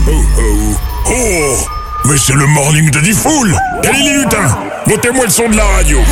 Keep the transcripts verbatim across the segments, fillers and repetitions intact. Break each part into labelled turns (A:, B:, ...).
A: Oh, oh, oh, mais c'est le morning de Diffoul. Quel est les lutins? Montez-moi le son de la radio.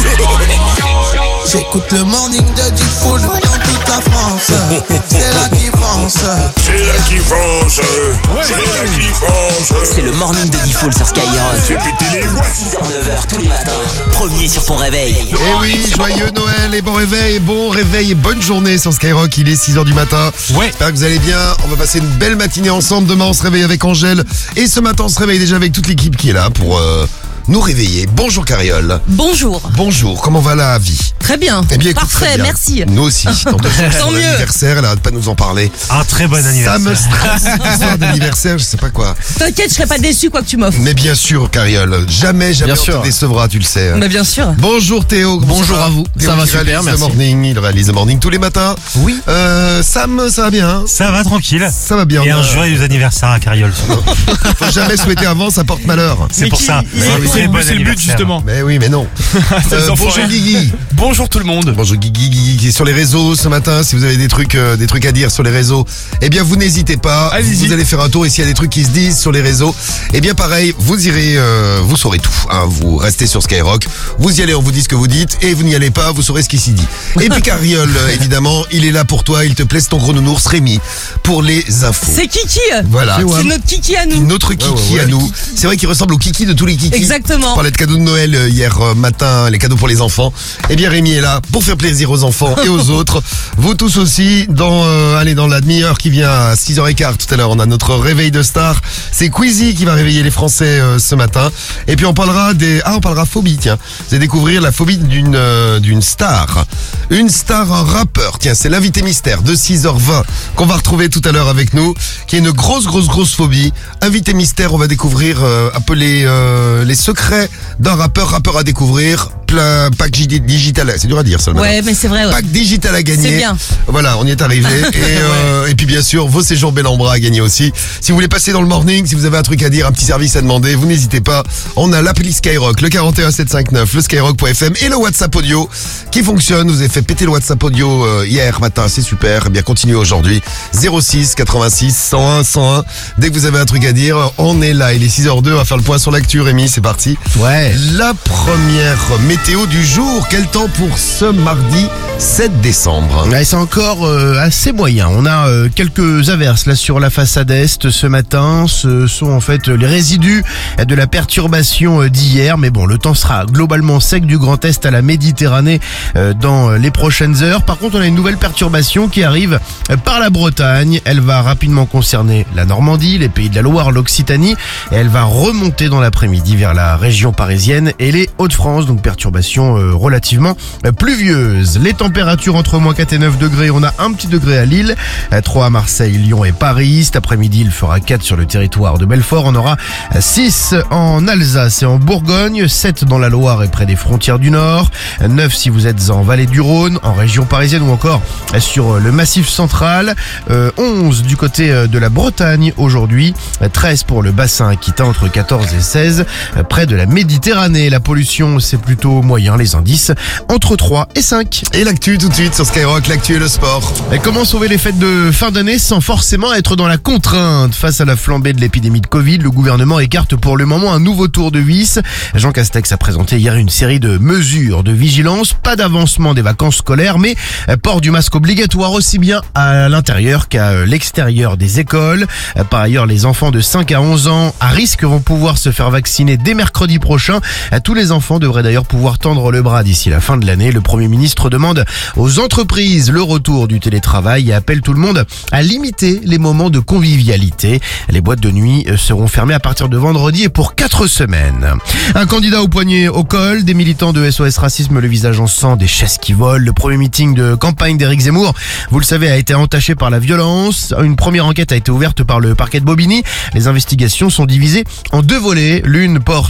B: J'écoute le morning de Diffoul dans toute la France. C'est là qui France.
A: C'est là qui France. C'est là qui France.
C: C'est le morning de Diffoul sur Skyrock.
A: C'est péter les voix.
C: six heures neuf heures tous les matins. Premier sur ton réveil.
D: Eh oui, joyeux Noël et bon réveil, bon réveil et bonne journée sur Skyrock, il est six heures du matin.
E: Ouais.
D: J'espère que vous allez bien, on va passer une belle matinée ensemble. Demain on se réveille avec Angèle et ce matin on se réveille déjà avec toute l'équipe qui est là pour euh, nous réveiller. Bonjour Cariole.
F: Bonjour.
D: Bonjour, comment va la vie?
F: Très bien.
D: Eh bien, écoute,
F: Parfait,
D: très bien.
F: merci.
D: Nous aussi. Dans deux jours, c'est
F: Tant
D: son
F: mieux.
D: anniversaire, elle arrête pas de nous en parler.
E: Un très bon
D: Ça
E: anniversaire.
D: me stresse, cette histoire d'anniversaire, je sais pas quoi.
F: T'inquiète, je serai pas déçu quoi que tu m'offres.
D: Mais bien sûr, Cariole, jamais, jamais
E: Bien
D: on
E: sûr.
D: te décevra, tu le sais.
F: Mais bien sûr.
D: Bonjour Théo. comment
E: Bonjour
D: ça va
E: à vous.
D: Théo
E: Ça va
D: qui
E: super,
D: réalise
E: merci.
D: le morning, il réalise le morning tous les matins.
E: Oui.
D: Euh, Sam, ça va bien?
E: Ça va tranquille.
D: Ça va bien.
E: Et
D: on
E: un
D: a-
E: joyeux anniversaire à Cariole.
D: Faut jamais souhaiter avant, ça porte malheur.
E: C'est pour ça.
D: il-
E: Un
D: il-
E: très
D: c'est-
E: bon
G: c'est le but
E: anniversaire.
G: justement.
D: Mais oui, mais non. Euh, bonjour Guigui.
G: Bonjour tout le monde.
D: Bonjour Guigui, Guigui qui est sur les réseaux ce matin. Si vous avez des trucs, euh, des trucs à dire sur les réseaux, eh bien vous n'hésitez pas.
G: Allez-y.
D: Vous allez faire un tour et s'il y a des trucs qui se disent sur les réseaux, eh bien pareil, vous irez, euh, vous saurez tout. Hein. Vous restez sur Skyrock, vous y allez, on vous dit ce que vous dites et vous n'y allez pas, vous saurez ce qui s'y dit. Et puis Cariole, euh, évidemment, il est là pour toi. Il te plaît ton gros nounours Rémi pour les infos.
F: C'est Kiki.
D: Voilà.
F: C'est notre Kiki à nous.
D: Notre Kiki Ouais, ouais, ouais. à nous. C'est vrai qu'il ressemble au Kiki de tous les Kiki.
F: Exactement.
D: On parlait de cadeaux de Noël euh, hier euh, matin, les cadeaux pour les enfants. Eh bien Rémi est là pour faire plaisir aux enfants et aux autres. Vous tous aussi, dans euh, allez dans la demi-heure qui vient à six heures quinze tout à l'heure, on a notre réveil de star. C'est Queasy qui va réveiller les Français euh, ce matin. Et puis on parlera des ah on parlera phobie tiens. Vous allez découvrir la phobie d'une euh, d'une star. Une star, un rappeur. Tiens, c'est l'invité mystère de six heures vingt qu'on va retrouver tout à l'heure avec nous, qui a une grosse grosse grosse phobie. Invité mystère, on va découvrir euh, un peu les euh, les secrets d'un rappeur, rappeur à découvrir. Plein pack gi- digital, c'est dur à dire ça. le
F: Ouais,
D: matin.
F: mais c'est vrai. Ouais.
D: Pack digital à gagner.
F: C'est bien.
D: Voilà, on y est arrivé. Et, euh, et puis bien sûr, vos séjours Bellambra à gagner aussi. Si vous voulez passer dans le morning, si vous avez un truc à dire, un petit service à demander, vous n'hésitez pas. On a l'appli Skyrock, le quarante et un sept cent cinquante-neuf, le skyrock point f m et le WhatsApp audio qui fonctionne. Vous avez fait péter le WhatsApp audio euh, hier matin, c'est super. Eh bien, continuez aujourd'hui. zéro six quatre-vingt-six cent un cent un. Dès que vous avez un truc à dire, on est là. Il est six heures deux, on va faire le point sur l'actu, Rémi, c'est parti.
E: Ouais.
D: La première météo du jour, quel temps pour ce mardi sept décembre?
H: Ouais, c'est encore euh, assez moyen. On a euh, quelques averses là sur la façade est ce matin. Ce sont en fait les résidus de la perturbation euh, d'hier. Mais bon, le temps sera globalement sec du Grand Est à la Méditerranée euh, dans les prochaines heures. Par contre, on a une nouvelle perturbation qui arrive euh, par la Bretagne. Elle va rapidement concerner la Normandie, les Pays de la Loire, l'Occitanie. Et elle va remonter dans l'après-midi vers la région parisienne et les Hauts-de-France. Donc perturbation euh, relativement euh, pluvieuse. Les températures entre moins quatre et neuf degrés. On a un petit degré à Lille, à trois à Marseille, Lyon et Paris. Cet après-midi, il fera quatre sur le territoire de Belfort. On aura six en Alsace et en Bourgogne, sept dans la Loire et près des frontières du Nord, neuf si vous êtes en vallée du Rhône, en région parisienne ou encore sur le Massif central, euh, onze du côté de la Bretagne aujourd'hui, treize pour le bassin aquitain entre quatorze et seize près de la Méditerranée. La pollution, c'est plutôt moyen, les indices entre trois et cinq.
D: Et l'actu tout de suite sur Skyrock, l'actu et le sport.
H: Et comment sauver les fêtes de fin d'année sans forcément être dans la contrainte? Face à la flambée de l'épidémie de Covid, le gouvernement écarte pour le moment un nouveau tour de vis. Jean Castex a présenté hier une série de mesures de vigilance. Pas d'avancement des vacances scolaires, mais port du masque obligatoire aussi bien à l'intérieur qu'à l'extérieur des écoles. Par ailleurs, les enfants de cinq à onze ans à risque vont pouvoir se faire vacciner dès mercredi prochain. Tous les enfants devraient d'ailleurs pouvoir tendre le bras d'ici la fin de l'année. Le Premier ministre demande aux entreprises le retour du télétravail et appelle tout le monde à limiter les moments de convivialité. Les boîtes de nuit seront fermées à partir de vendredi et pour quatre semaines. Un candidat au poignet au col, des militants de S O S Racisme, le visage en sang, des chaises qui volent. Le premier meeting de campagne d'Éric Zemmour, vous le savez, a été entaché par la violence. Une première enquête a été ouverte par le parquet de Bobigny. Les investigations sont divisées en deux volets. L'une porte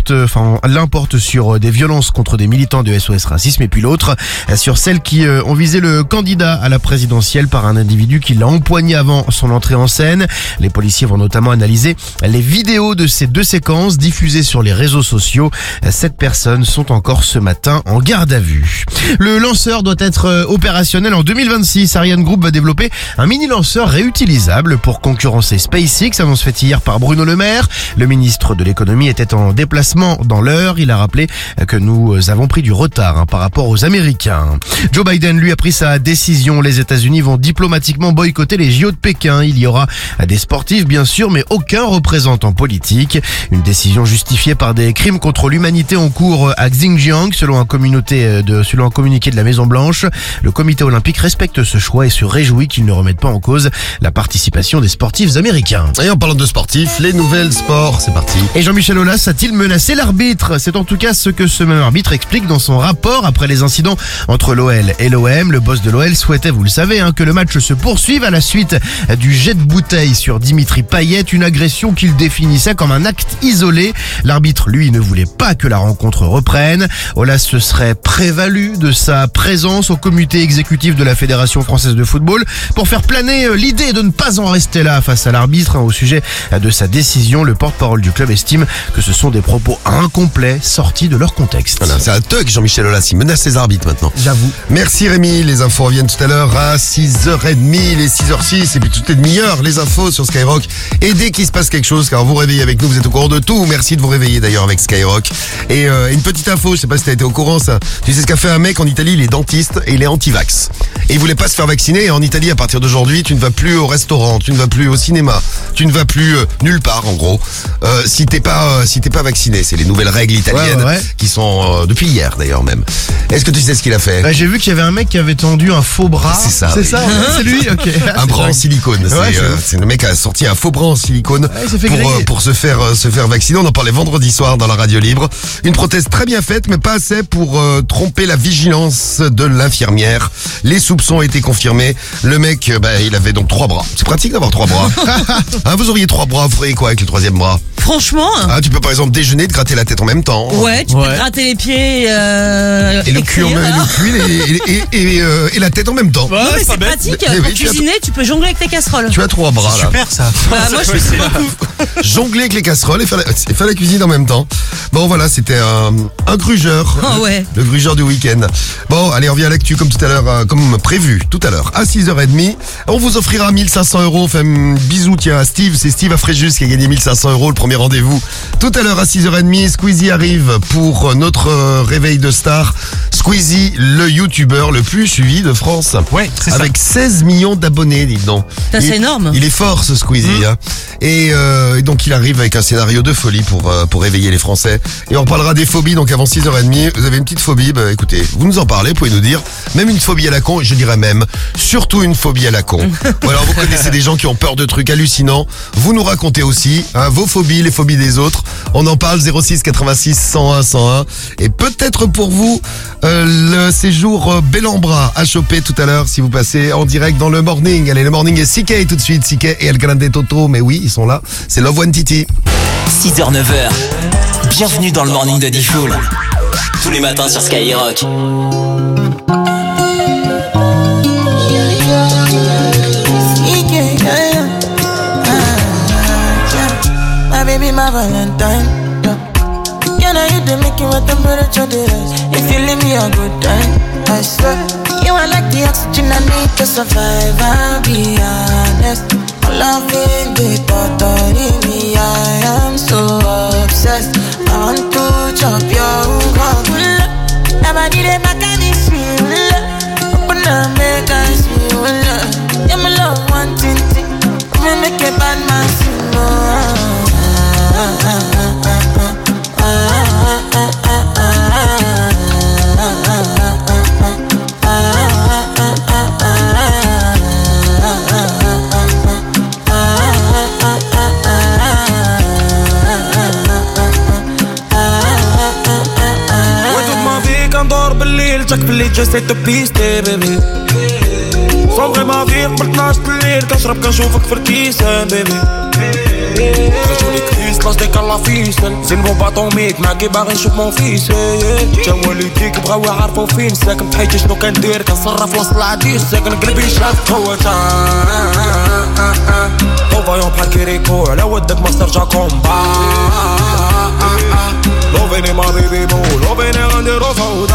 H: porte, enfin l'un porte sur des violences contre des militants de S O S Racisme et puis l'autre sur celles qui ont visé le candidat à la présidentielle par un individu qui l'a empoigné avant son entrée en scène. Les policiers vont notamment analyser les vidéos de ces deux séquences diffusées sur les réseaux sociaux. Sept personnes sont encore ce matin en garde à vue. Le lanceur doit être opérationnel en deux mille vingt-six. Ariane Group va développer un mini-lanceur réutilisable pour concurrencer SpaceX, annonce faite hier par Bruno Le Maire. Le ministre de l'économie était en déplacement dans l'heure. Il a rappelé que nous avons pris du retard hein, par rapport aux Américains. Joe Biden, lui, a pris sa décision. Les États-Unis vont diplomatiquement boycotter les J O de Pékin. Il y aura des sportifs, bien sûr, mais aucun représentant politique. Une décision justifiée par des crimes contre l'humanité en cours à Xinjiang, selon un, communauté de, selon un communiqué de la Maison-Blanche. Le comité olympique respecte ce choix et se réjouit qu'il ne remette pas en cause la participation des sportifs américains.
D: Et en parlant de sportifs, les nouvelles sports, c'est parti.
H: Et Jean-Michel Aulas a-t-il menacé l'arbitre? C'est en tout cas ce que ce même arbitre explique dans son rapport après les incidents entre l'O L et l'O M. Le boss de l'O L souhaitait, vous le savez, hein, que le match se poursuive à la suite du jet de bouteille sur Dimitri Payet, une agression qu'il définissait comme un acte isolé. L'arbitre, lui, ne voulait pas que la rencontre reprenne. Aulas se serait prévalu de sa présence au comité exécutif de la Fédération française de football pour faire planer l'idée de ne pas en rester là face à l'arbitre. Au sujet de sa décision, le porte-parole du club estime que ce sont des propos incomplets sortis de leur contexte.
D: Voilà, c'est un thug Jean-Michel Aulas, il menace ses arbitres maintenant.
H: J'avoue.
D: Merci Rémi, les infos reviennent tout à l'heure à six heures trente, les six heures six et puis toutes les demi-heures, les infos sur Skyrock. Et dès qu'il se passe quelque chose, car vous réveillez avec nous, vous êtes au courant de tout. Merci de vous réveiller d'ailleurs avec Skyrock. Et euh, une petite info, je sais pas si t'as été au courant ça. Tu sais ce qu'a fait un mec en Italie, il est dentiste et il est anti-vax. Et il voulait pas se faire vacciner et en Italie à partir d'aujourd'hui, tu ne vas plus au restaurant, tu ne vas plus au cinéma, tu ne vas plus euh, nulle part en gros. Euh, si t'es pas euh, si t'es pas vacciné, c'est les nouvelles règles italiennes
H: ouais, ouais.
D: qui sont euh, depuis hier d'ailleurs même. Est-ce que tu sais ce qu'il a fait?
H: Bah, j'ai vu qu'il y avait un mec qui avait tendu un faux bras.
D: C'est ça.
H: C'est
D: oui.
H: ça, ouais, c'est lui. Ok.
D: Un bras en silicone.
H: Ouais,
D: c'est,
H: je-
D: euh, c'est le mec qui a sorti un faux bras en silicone
H: Ouais, il s'est fait
D: pour
H: griller.
D: euh, pour se faire euh, se faire vacciner. On en parlait vendredi soir dans la radio libre. Une prothèse très bien faite, mais pas assez pour euh, tromper la vigilance de l'infirmière. Les soupçons ont été confirmés. Le mec, euh, bah, il avait donc trois bras. C'est pratique d'avoir trois bras. Hein, vous auriez trois bras, vous feriez quoi avec le troisième bras?
F: Franchement,
D: Ah, tu peux par exemple déjeuner, te gratter la tête en même temps.
F: ouais, tu
H: Ouais.
F: peux te gratter les pieds euh,
D: Et le cul, en
F: écrire,
D: même-
F: hein.
D: le cul et, et, et, et, euh, et la tête en même temps.
F: Non mais c'est pratique,
D: Mais
F: pour
D: oui, tu as-
F: cuisiner, tu peux jongler avec tes casseroles.
D: Tu as trois bras là.
E: Super ça.
F: Bah, moi je fais beaucoup.
D: Jongler avec les casseroles et faire, la, et faire la cuisine en même temps. Bon voilà, c'était un, un grugeur.
F: Ah ouais.
D: Le grugeur du week-end. Bon, allez, on revient à l'actu comme tout à l'heure, euh, comme prévu, tout à l'heure, à six heures trente. On vous offrira mille cinq cents euros. Enfin, bisous, tiens, à Steve. C'est Steve à Fréjus qui a gagné mille cinq cents euros, le premier rendez-vous. Tout à l'heure, à six heures trente, Squeezie arrive pour notre euh, réveil de star. Squeezie, le youtubeur le plus suivi de France.
E: Ouais, c'est ça.
D: Avec seize millions d'abonnés, dis donc.
F: Putain, c'est
D: Il-
F: énorme.
D: Il est fort ce Squeezie. Hein. Et, euh, et donc il arrive avec un scénario de folie pour euh, pour réveiller les Français. Et on parlera des phobies. Donc avant six heures trente, vous avez une petite phobie. Bah écoutez, vous nous en parlez, vous pouvez nous dire. Même une phobie à la con, je dirais même surtout une phobie à la con. Ou alors vous connaissez des gens qui ont peur de trucs hallucinants. Vous nous racontez aussi hein, vos phobies, les phobies des autres. On en parle zéro six quatre-vingt-six cent un cent un. Et peut-être pour vous euh, le séjour euh, Bellambra à choper tout à l'heure si vous passez en direct dans le morning. Allez, le morning est C K tout de suite, C K et El Grande Toto. Mais oui, ils sont là. C'est Love One Titi.
C: six heures neuf heures. Bienvenue dans le morning de Diffoul. Tous les matins sur Skyrock.
B: My baby, my Valentine. Yeah. You know you do make you a temperature rise. If you leave me a good time, I swear. You are like the oxygen I need to survive. I'll be honest. Loving the thought of me, I am so obsessed. I want to chop your heart. Never did it back and it's real. Open up, make us feel. Yeah, my love, one thing. Me make a bad man sing. Oh.
G: جاك باللي جسيت بيستي بيبي صوغي ما فيك مرتناش الليل كنشرب كنشوفك في الكيسان بيبي خرجولي كريس خلاص ديك الله فيصل زين بو باطوميك معاكي باغي نشوف مون فيس تا والديك بغاو يعرفو فين ساكن بحياتي شنو كندير كنصرف وسط العديس ساكن قلبي شاف هو تا او فايون بحال كيريكو على ودك ما ترجع كومبا لو فيني ما بيبي بو لو فيني غنديرو فوضى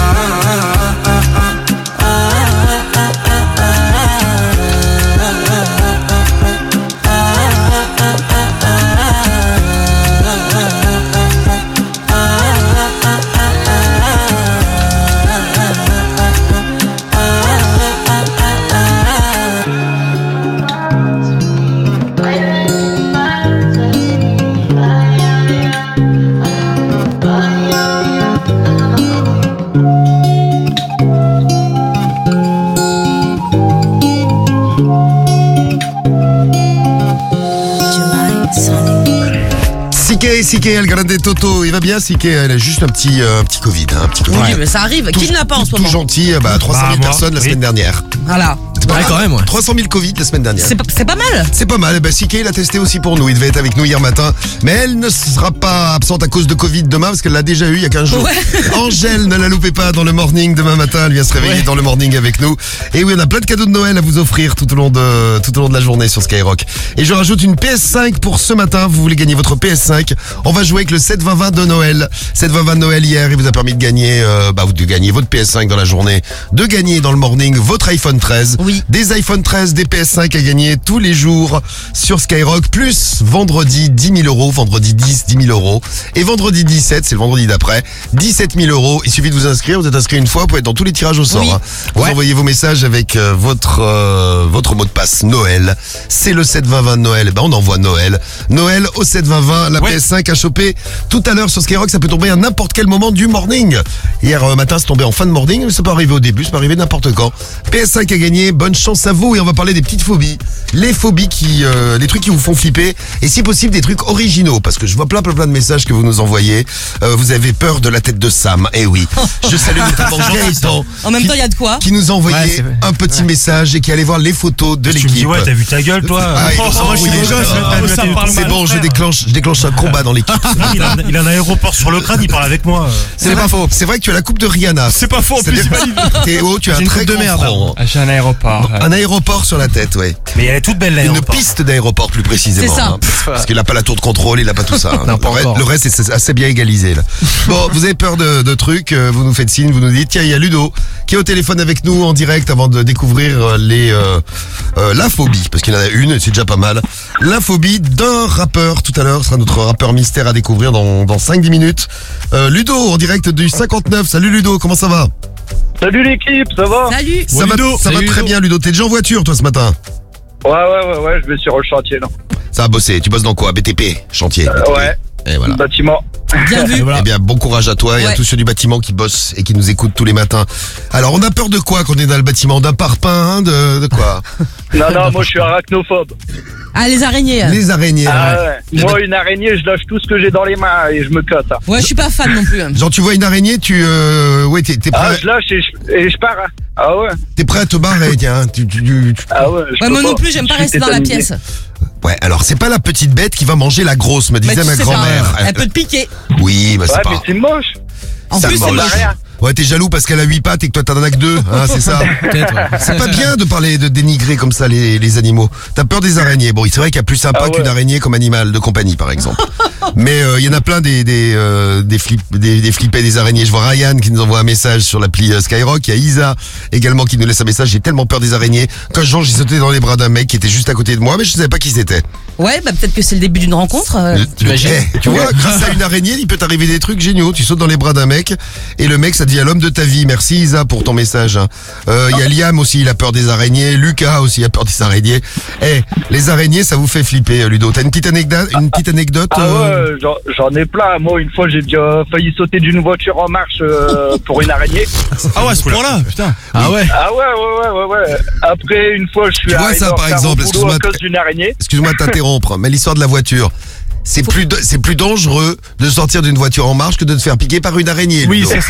D: Siké, Siké, El Grande Toto, il va bien Siké, elle a juste un petit, euh, un petit Covid, hein, un petit Covid.
F: Oui, mais ça arrive. Qui ne l'a pas en ce
D: Tout
F: moment?
D: gentil, bah, trois cent mille
E: Bah, moi,
D: personnes la
E: oui.
D: semaine dernière.
F: Voilà.
D: C'est pas
I: Ouais,
D: mal.
I: quand même, ouais.
D: trois cent mille Covid la semaine dernière.
F: C'est pas, c'est pas mal.
D: C'est pas mal, bah, Siké, il a testé aussi pour nous, il devait être avec nous hier matin, mais elle ne sera pas absente à cause de Covid demain, parce qu'elle l'a déjà eu il y a quinze jours.
F: Ouais.
D: Angèle, ne la loupez pas dans le morning demain matin, elle vient se réveiller
I: Ouais.
D: dans le morning avec nous. Et oui, on a plein de cadeaux de Noël à vous offrir tout au long de, tout au long de la journée sur Skyrock. Et je rajoute une P S cinq pour ce matin, vous voulez gagner votre P S cinq, on va jouer avec le sept vingt vingt de Noël. sept vingt vingt de Noël hier, il vous a permis de gagner, euh, bah, de gagner votre P S cinq dans la journée, de gagner dans le morning votre iPhone treize.
F: Oui.
D: Des iPhone treize, des P S cinq à gagner tous les jours sur Skyrock, plus vendredi dix mille euros, vendredi dix, dix mille euros. Et vendredi dix-sept, c'est le vendredi d'après, dix-sept mille euros. Il suffit de vous inscrire, vous êtes inscrit une fois, vous pouvez être dans tous les tirages au sort.
F: Oui.
D: Hein. Vous
H: Ouais.
D: envoyez vos messages avec euh, votre euh, votre mot de passe Noël. C'est le sept vingt vingt de Noël, et ben on envoie Noël. Noël au sept vingt vingt, la
E: Ouais.
D: P S cinq à choper tout à l'heure sur Skyrock, ça peut tomber à n'importe quel moment du morning. Hier euh, matin, c'est tombé en fin de morning, mais ça peut arriver au début, ça peut arriver n'importe quand. P S cinq à gagner, bonne chance à vous, et on va parler des petites phobies. Les phobies qui, euh, les trucs qui vous font flipper, et si possible des trucs originaux, parce que je vois plein plein plein de messages que vous nous envoyez. Euh, vous avez peur de la tête de Sam, eh oui. Je salue notamment Gaëtan,
F: En même
D: qui-
F: temps, il y a de quoi.
D: qui nous a envoyé
H: Ouais, c'est vrai.
D: un petit message et qui allait voir les photos de
E: Tu me
D: l'équipe.
E: dis, ouais, t'as vu ta gueule, toi?
D: Ah, il
E: Oh,
D: nous a
E: moi, je suis
D: envoyé-
E: beau gosse,
D: Ah,
E: mais t'as-
I: ça
E: t'as-
I: parle
D: C'est
I: mal,
D: bon, je
I: frère.
D: déclenche, je déclenche un combat dans l'équipe.
E: Il a, il a un aéroport sur le crâne, il parle avec moi.
D: C'est pas faux. C'est vrai que tu as la coupe de Rihanna.
I: C'est pas faux, en plus,
D: C'est-à-dire- Théo, tu as
H: J'ai
D: un
H: une
D: très
H: coupe de
D: grand
H: merde.
D: front.
I: Ah, j'ai un aéroport.
D: Un aéroport sur la tête, ouais.
E: Mais elle est toute belle,
D: Une
E: l'aéroport.
D: piste d'aéroport plus précisément.
F: C'est ça.
D: hein. Parce qu'il a pas la tour de contrôle, il a pas tout ça. hein.
H: Non, pas
D: le, reste,
H: encore.
D: le reste est assez bien égalisé là. Bon, vous avez peur de, de trucs, euh, vous nous faites signe, vous nous dites tiens, il y a Ludo qui est au téléphone avec nous en direct avant de découvrir euh, les euh, euh, la phobie, parce qu'il y en a une, et c'est déjà pas mal. La phobie d'un rappeur tout à l'heure, ce sera notre rappeur mystère à découvrir dans, dans cinq dix minutes. Euh, Ludo en direct du cinquante-neuf. Salut Ludo, comment ça va?
J: Salut l'équipe, ça va?
F: Salut.
D: Ça va,
H: Ludo.
D: ça va
H: Salut,
D: très
H: Ludo.
D: bien Ludo, t'es déjà en voiture toi ce matin?
J: Ouais, ouais, ouais, ouais, je vais sur le chantier, là.
D: Ça va bosser, tu bosses dans quoi? B T P, chantier. B T P.
J: ouais.
D: Et voilà.
J: Bâtiment.
F: Bien vu.
D: Eh bien, bon courage à toi et à
F: Ouais.
D: tous ceux du bâtiment qui bossent et qui nous écoutent tous les matins. Alors, on a peur de quoi quand on est dans le bâtiment? D'un parpaing? De, de quoi?
J: Non, non, moi je suis arachnophobe.
F: Ah, les araignées.
D: Les araignées.
J: Ah
D: hein.
J: ouais. Moi, une araignée, je lâche tout ce que j'ai dans les mains et je me casse. hein.
F: Ouais, je suis pas fan non plus.
D: Genre, tu vois une araignée, tu... Euh, ouais, t'es, t'es,
J: Ah,
D: prêt,
J: je lâche et je, et je pars. hein. Ah ouais.
D: t'es prêt à te barrer, tiens. Tu, tu, tu- tu-
J: Ah ouais. je
F: Ouais,
J: peux
F: moi non
J: pas.
F: plus, j'aime pas
J: Je suis
F: rester dans la
J: tétanisé.
F: pièce.
D: Ouais, alors, c'est pas la petite bête qui va manger la grosse, me
F: Mais
D: disait
F: tu
D: ma
F: sais pas,
D: grand-mère.
F: elle peut te piquer.
D: Oui, bah c'est
J: Ouais,
D: pas...
J: mais c'est moche.
F: En
D: Ça
F: plus,
D: me
F: c'est
D: mange.
F: moche.
J: rien.
D: Ouais, t'es jaloux parce qu'elle a huit pattes et que toi t'en as que deux, hein, c'est ça?
H: Peut-être, ouais.
D: C'est pas bien de parler, de dénigrer comme ça les, les animaux. T'as peur des araignées. Bon, c'est vrai qu'il y a plus sympa
J: Ah ouais.
D: qu'une araignée comme animal de compagnie, par exemple. Mais euh, il y en a plein des des euh, des, flip, des des flippés des araignées. Je vois Ryan qui nous envoie un message sur l'appli euh, Skyrock. Il y a Isa également qui nous laisse un message. J'ai tellement peur des araignées. Quand je j'ai sauté dans les bras d'un mec qui était juste à côté de moi, mais je savais pas qui c'était.
F: Ouais, bah peut-être que c'est le début d'une rencontre. euh.
D: Le-
H: t'imagines
D: Eh, tu vois, grâce à une araignée, il peut t'arriver des trucs géniaux. Tu sautes dans les bras d'un mec et le mec, ça devient l'homme de ta vie. Merci Isa pour ton message. hein. Euh, Il y a Liam aussi, il a peur des araignées. Lucas aussi a peur des araignées. Eh, les araignées, ça vous fait flipper, euh, Ludo. T'as une petite anecdote, une petite anecdote
J: Ah
D: euh,
J: ouais, j'en- j'en ai plein. Moi, une fois, j'ai déjà failli sauter d'une voiture en marche euh, pour une araignée.
I: Ah ouais, à ce point-là, putain.
H: Ah ouais.
J: Ah ouais, ouais, ouais, ouais, ouais. Après, une fois, je suis
D: Tu vois
J: arrivé
D: ça,
J: en
D: par
J: retard au
D: exemple,
J: boulot
D: excuse-moi,
J: à cause d'une araignée.
D: Excuse-moi de t'interrompre, mais l'histoire de la voiture. C'est plus, de- c'est plus dangereux de sortir d'une voiture en marche que de te faire piquer par une araignée.
I: Oui,
D: Ludo.
I: ça c'est certain.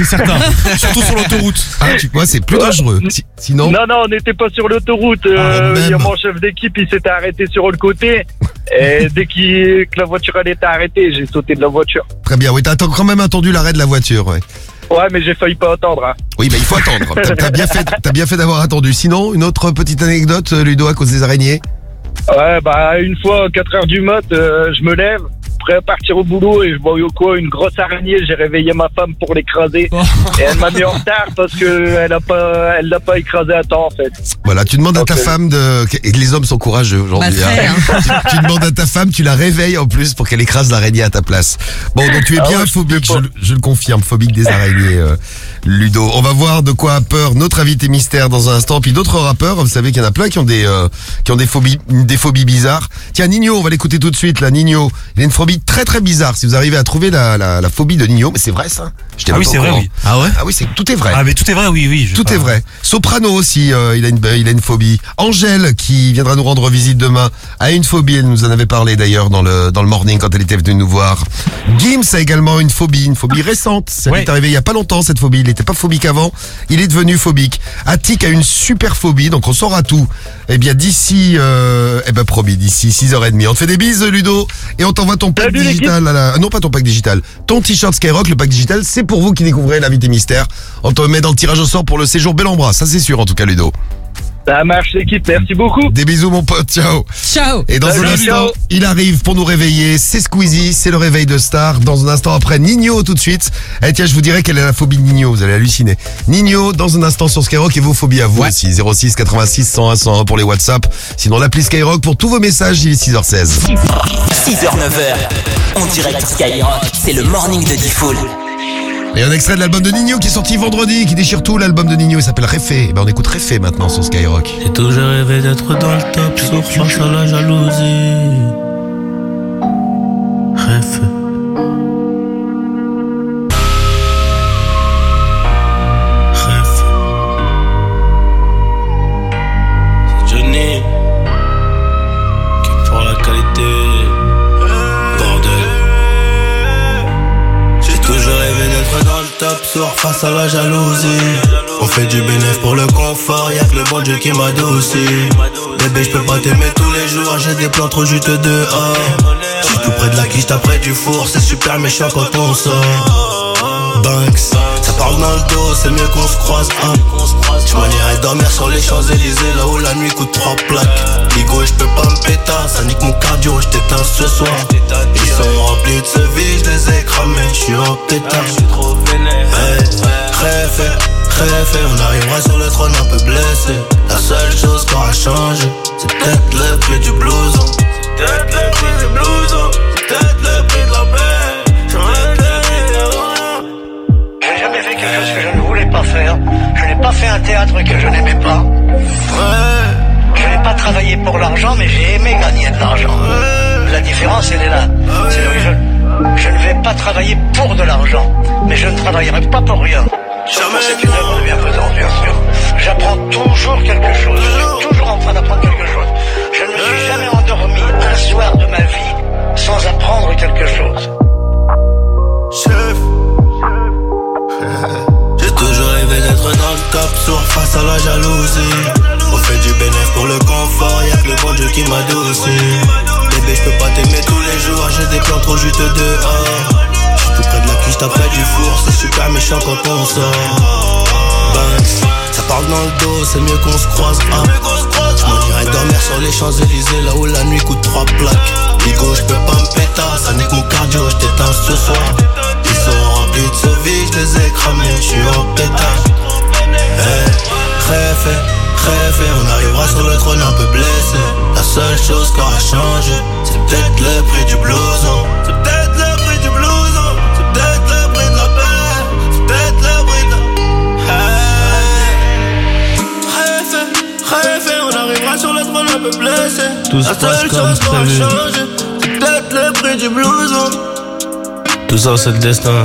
I: Surtout sur l'autoroute.
D: Ah, tu vois, c'est plus dangereux. Si- sinon,
J: Non, non, on n'était pas sur l'autoroute. Euh,
D: Ah,
J: il y a
D: même.
J: mon chef d'équipe, il s'était arrêté sur le côté. Et dès qu'il, que la voiture elle était arrêtée, j'ai sauté de la voiture.
D: très bien. Oui, t'as atten- quand même attendu l'arrêt de la voiture, ouais.
J: Ouais, mais j'ai failli pas attendre. Hein.
D: Oui, bah il faut attendre. T'as, t'as bien fait, t'as bien fait d'avoir attendu. Sinon, une autre petite anecdote, euh, Ludo, à cause des araignées.
J: Ouais, bah une fois, à quatre heures du mat, euh, je me lève, prêt à partir au boulot et je vois au coin une grosse araignée. J'ai réveillé ma femme pour l'écraser. Et elle m'a mis en retard parce que elle a pas, elle l'a pas écrasé à temps en fait.
D: Voilà, tu demandes à ta
J: Ok.
D: femme de. Et les hommes sont courageux aujourd'hui.
F: Bah, très,
D: hein. tu, tu demandes à ta femme, tu la réveilles en plus pour qu'elle écrase l'araignée à ta place. Bon, donc tu es
J: Ah
D: bien
J: ouais, je
D: phobique,
J: sais
D: je,
J: pas.
D: le- je le confirme, phobique des araignées, euh, Ludo. On va voir de quoi a peur notre invité mystère dans un instant. Puis d'autres rappeurs, vous savez qu'il y en a plein qui ont des euh, qui ont des phobies, des phobies bizarres. Tiens, Nino, on va l'écouter tout de suite. Là, Nino, il a une phobie très très bizarre. Si vous arrivez à trouver la, la, la phobie de Nino, mais c'est vrai ça. J'étais
E: Ah
D: même
E: oui,
D: pas au
E: c'est vrai,
D: courant.
E: oui.
H: Ah ouais?
D: Ah oui, c'est tout est vrai.
E: Ah mais tout est vrai, oui, oui. je vais
D: Tout
E: pas-
D: est vrai. Soprano aussi, euh, il a une, il a une phobie. Angèle, qui viendra nous rendre visite demain, a une phobie. Elle nous en avait parlé d'ailleurs dans le dans le morning quand elle était venue nous voir. Gims a également une phobie, une phobie récente. Ça lui
E: Ouais.
D: est arrivé il y a pas longtemps cette phobie. Il n'était pas phobique avant, il est devenu phobique. Attic a une super phobie, donc on saura tout. Eh bien d'ici, euh, eh ben promis, d'ici six heures trente. On te fait des bises, Ludo, et on t'envoie ton pack
J: Salut,
D: digital. À la... Non, pas ton pack digital. Ton t-shirt Skyrock, le pack digital, c'est pour vous qui découvrez l'invité mystère. On te met dans le tirage au sort pour le séjour Bel-en-Bras. Ça c'est sûr en tout cas, Ludo.
J: Ça marche l'équipe, merci beaucoup.
D: Des bisous mon pote, ciao.
F: Ciao.
D: Et dans
J: Salut,
D: un instant,
J: ciao.
D: il arrive pour nous réveiller. C'est Squeezie, c'est le réveil de Star. Dans un instant après, Nino tout de suite. Et tiens, je vous dirai quelle est la phobie de Nino, vous allez halluciner. Nino, dans un instant sur Skyrock et vos phobies à vous aussi. zéro six quatre-vingt-six cent un cent un pour les WhatsApp. Sinon l'appli Skyrock pour tous vos messages, il est six heures seize.
C: six heures neuf heures. En direct sur Skyrock, c'est le morning de Diffoul.
D: Et un extrait de l'album de Nino qui est sorti vendredi, qui déchire tout. L'album de Nino, il s'appelle Réfé. Eh ben on écoute Réfé maintenant sur Skyrock.
K: J'ai toujours rêvé d'être dans le top, sauf face à la jalousie. Rêve. Rêve. C'est Johnny qui pour la qualité. Bordel. J'ai toujours rêvé d'être dans le top, sauf face à la jalousie. On fait du bénéf pour le confort, y'a que le bon Dieu qui m'adoucit. Bébé, je peux pas t'aimer tous les jours, j'ai des plans trop juteux dehors. J'suis tout près de la quiche, après du four, c'est super méchant quand on sort. Banks, ça parle dans le dos, c'est mieux qu'on se croise, hein. J'm'en irai dormir sur les Champs-Élysées, là où la nuit coûte trois plaques. Ligo, j'peux pas me péter, ça nique mon cardio, j't'éteins ce soir. Ils sont remplis de ce vie, j'les ai cramés, j'suis en pétard. Hey, rêve, rêve, on arrivera sur le trône un peu blessé. La seule chose qui aura changé, c'est peut-être le prix du blouson. C'est peut-être le prix du blouson, c'est peut-être le prix de la paix. J'arrête de
L: J'ai jamais fait quelque chose que je ne voulais pas faire. Je n'ai pas fait un théâtre que je n'aimais pas. Je n'ai pas travaillé pour l'argent, mais j'ai aimé gagner de l'argent. La différence, elle est là. C'est que je, je ne vais pas travailler pour de l'argent, mais je ne travaillerai pas pour rien. Sauf que c'est une œuvre de bienfaisance, bien sûr. J'apprends toujours quelque chose. Je suis toujours en train d'apprendre quelque chose. Je ne me suis jamais endormi un soir de ma vie sans apprendre quelque chose.
K: Chef. J'ai toujours rêvé d'être dans le top, sourd face à la jalousie. On fait du bénéf pour le confort, y'a que le bon Dieu qui m'adoucit. Bébé, j'peux pas t'aimer tous les jours, j'ai des plans trop juteux dehors. J'suis tout près de la quiche, après du four, c'est super méchant quand on sort. Banks, ça parle dans le dos, c'est mieux qu'on se croise, hein. J'm'en irai dormir sur les Champs-Élysées, là où la nuit coûte trois plaques. Ligo, j'peux pas me péter, ça nique mon cardio, j't'éteins ce soir. Ils sont remplis de ce vie, j'les ai cramés, j'suis en pétard. Hey, rêve, rêve, on arrivera sur le trône un peu blessé. La seule chose qui aura changé, c'est peut-être le prix du blouson. C'est peut-être le prix du blouson, c'est peut-être le prix de la paix, c'est peut-être le prix de la... Hey, rêve, rêve, on arrivera sur le trône un peu blessé. Tout la seule chose qui aura changé, c'est peut-être le prix du blouson. Tout ça c'est le destin.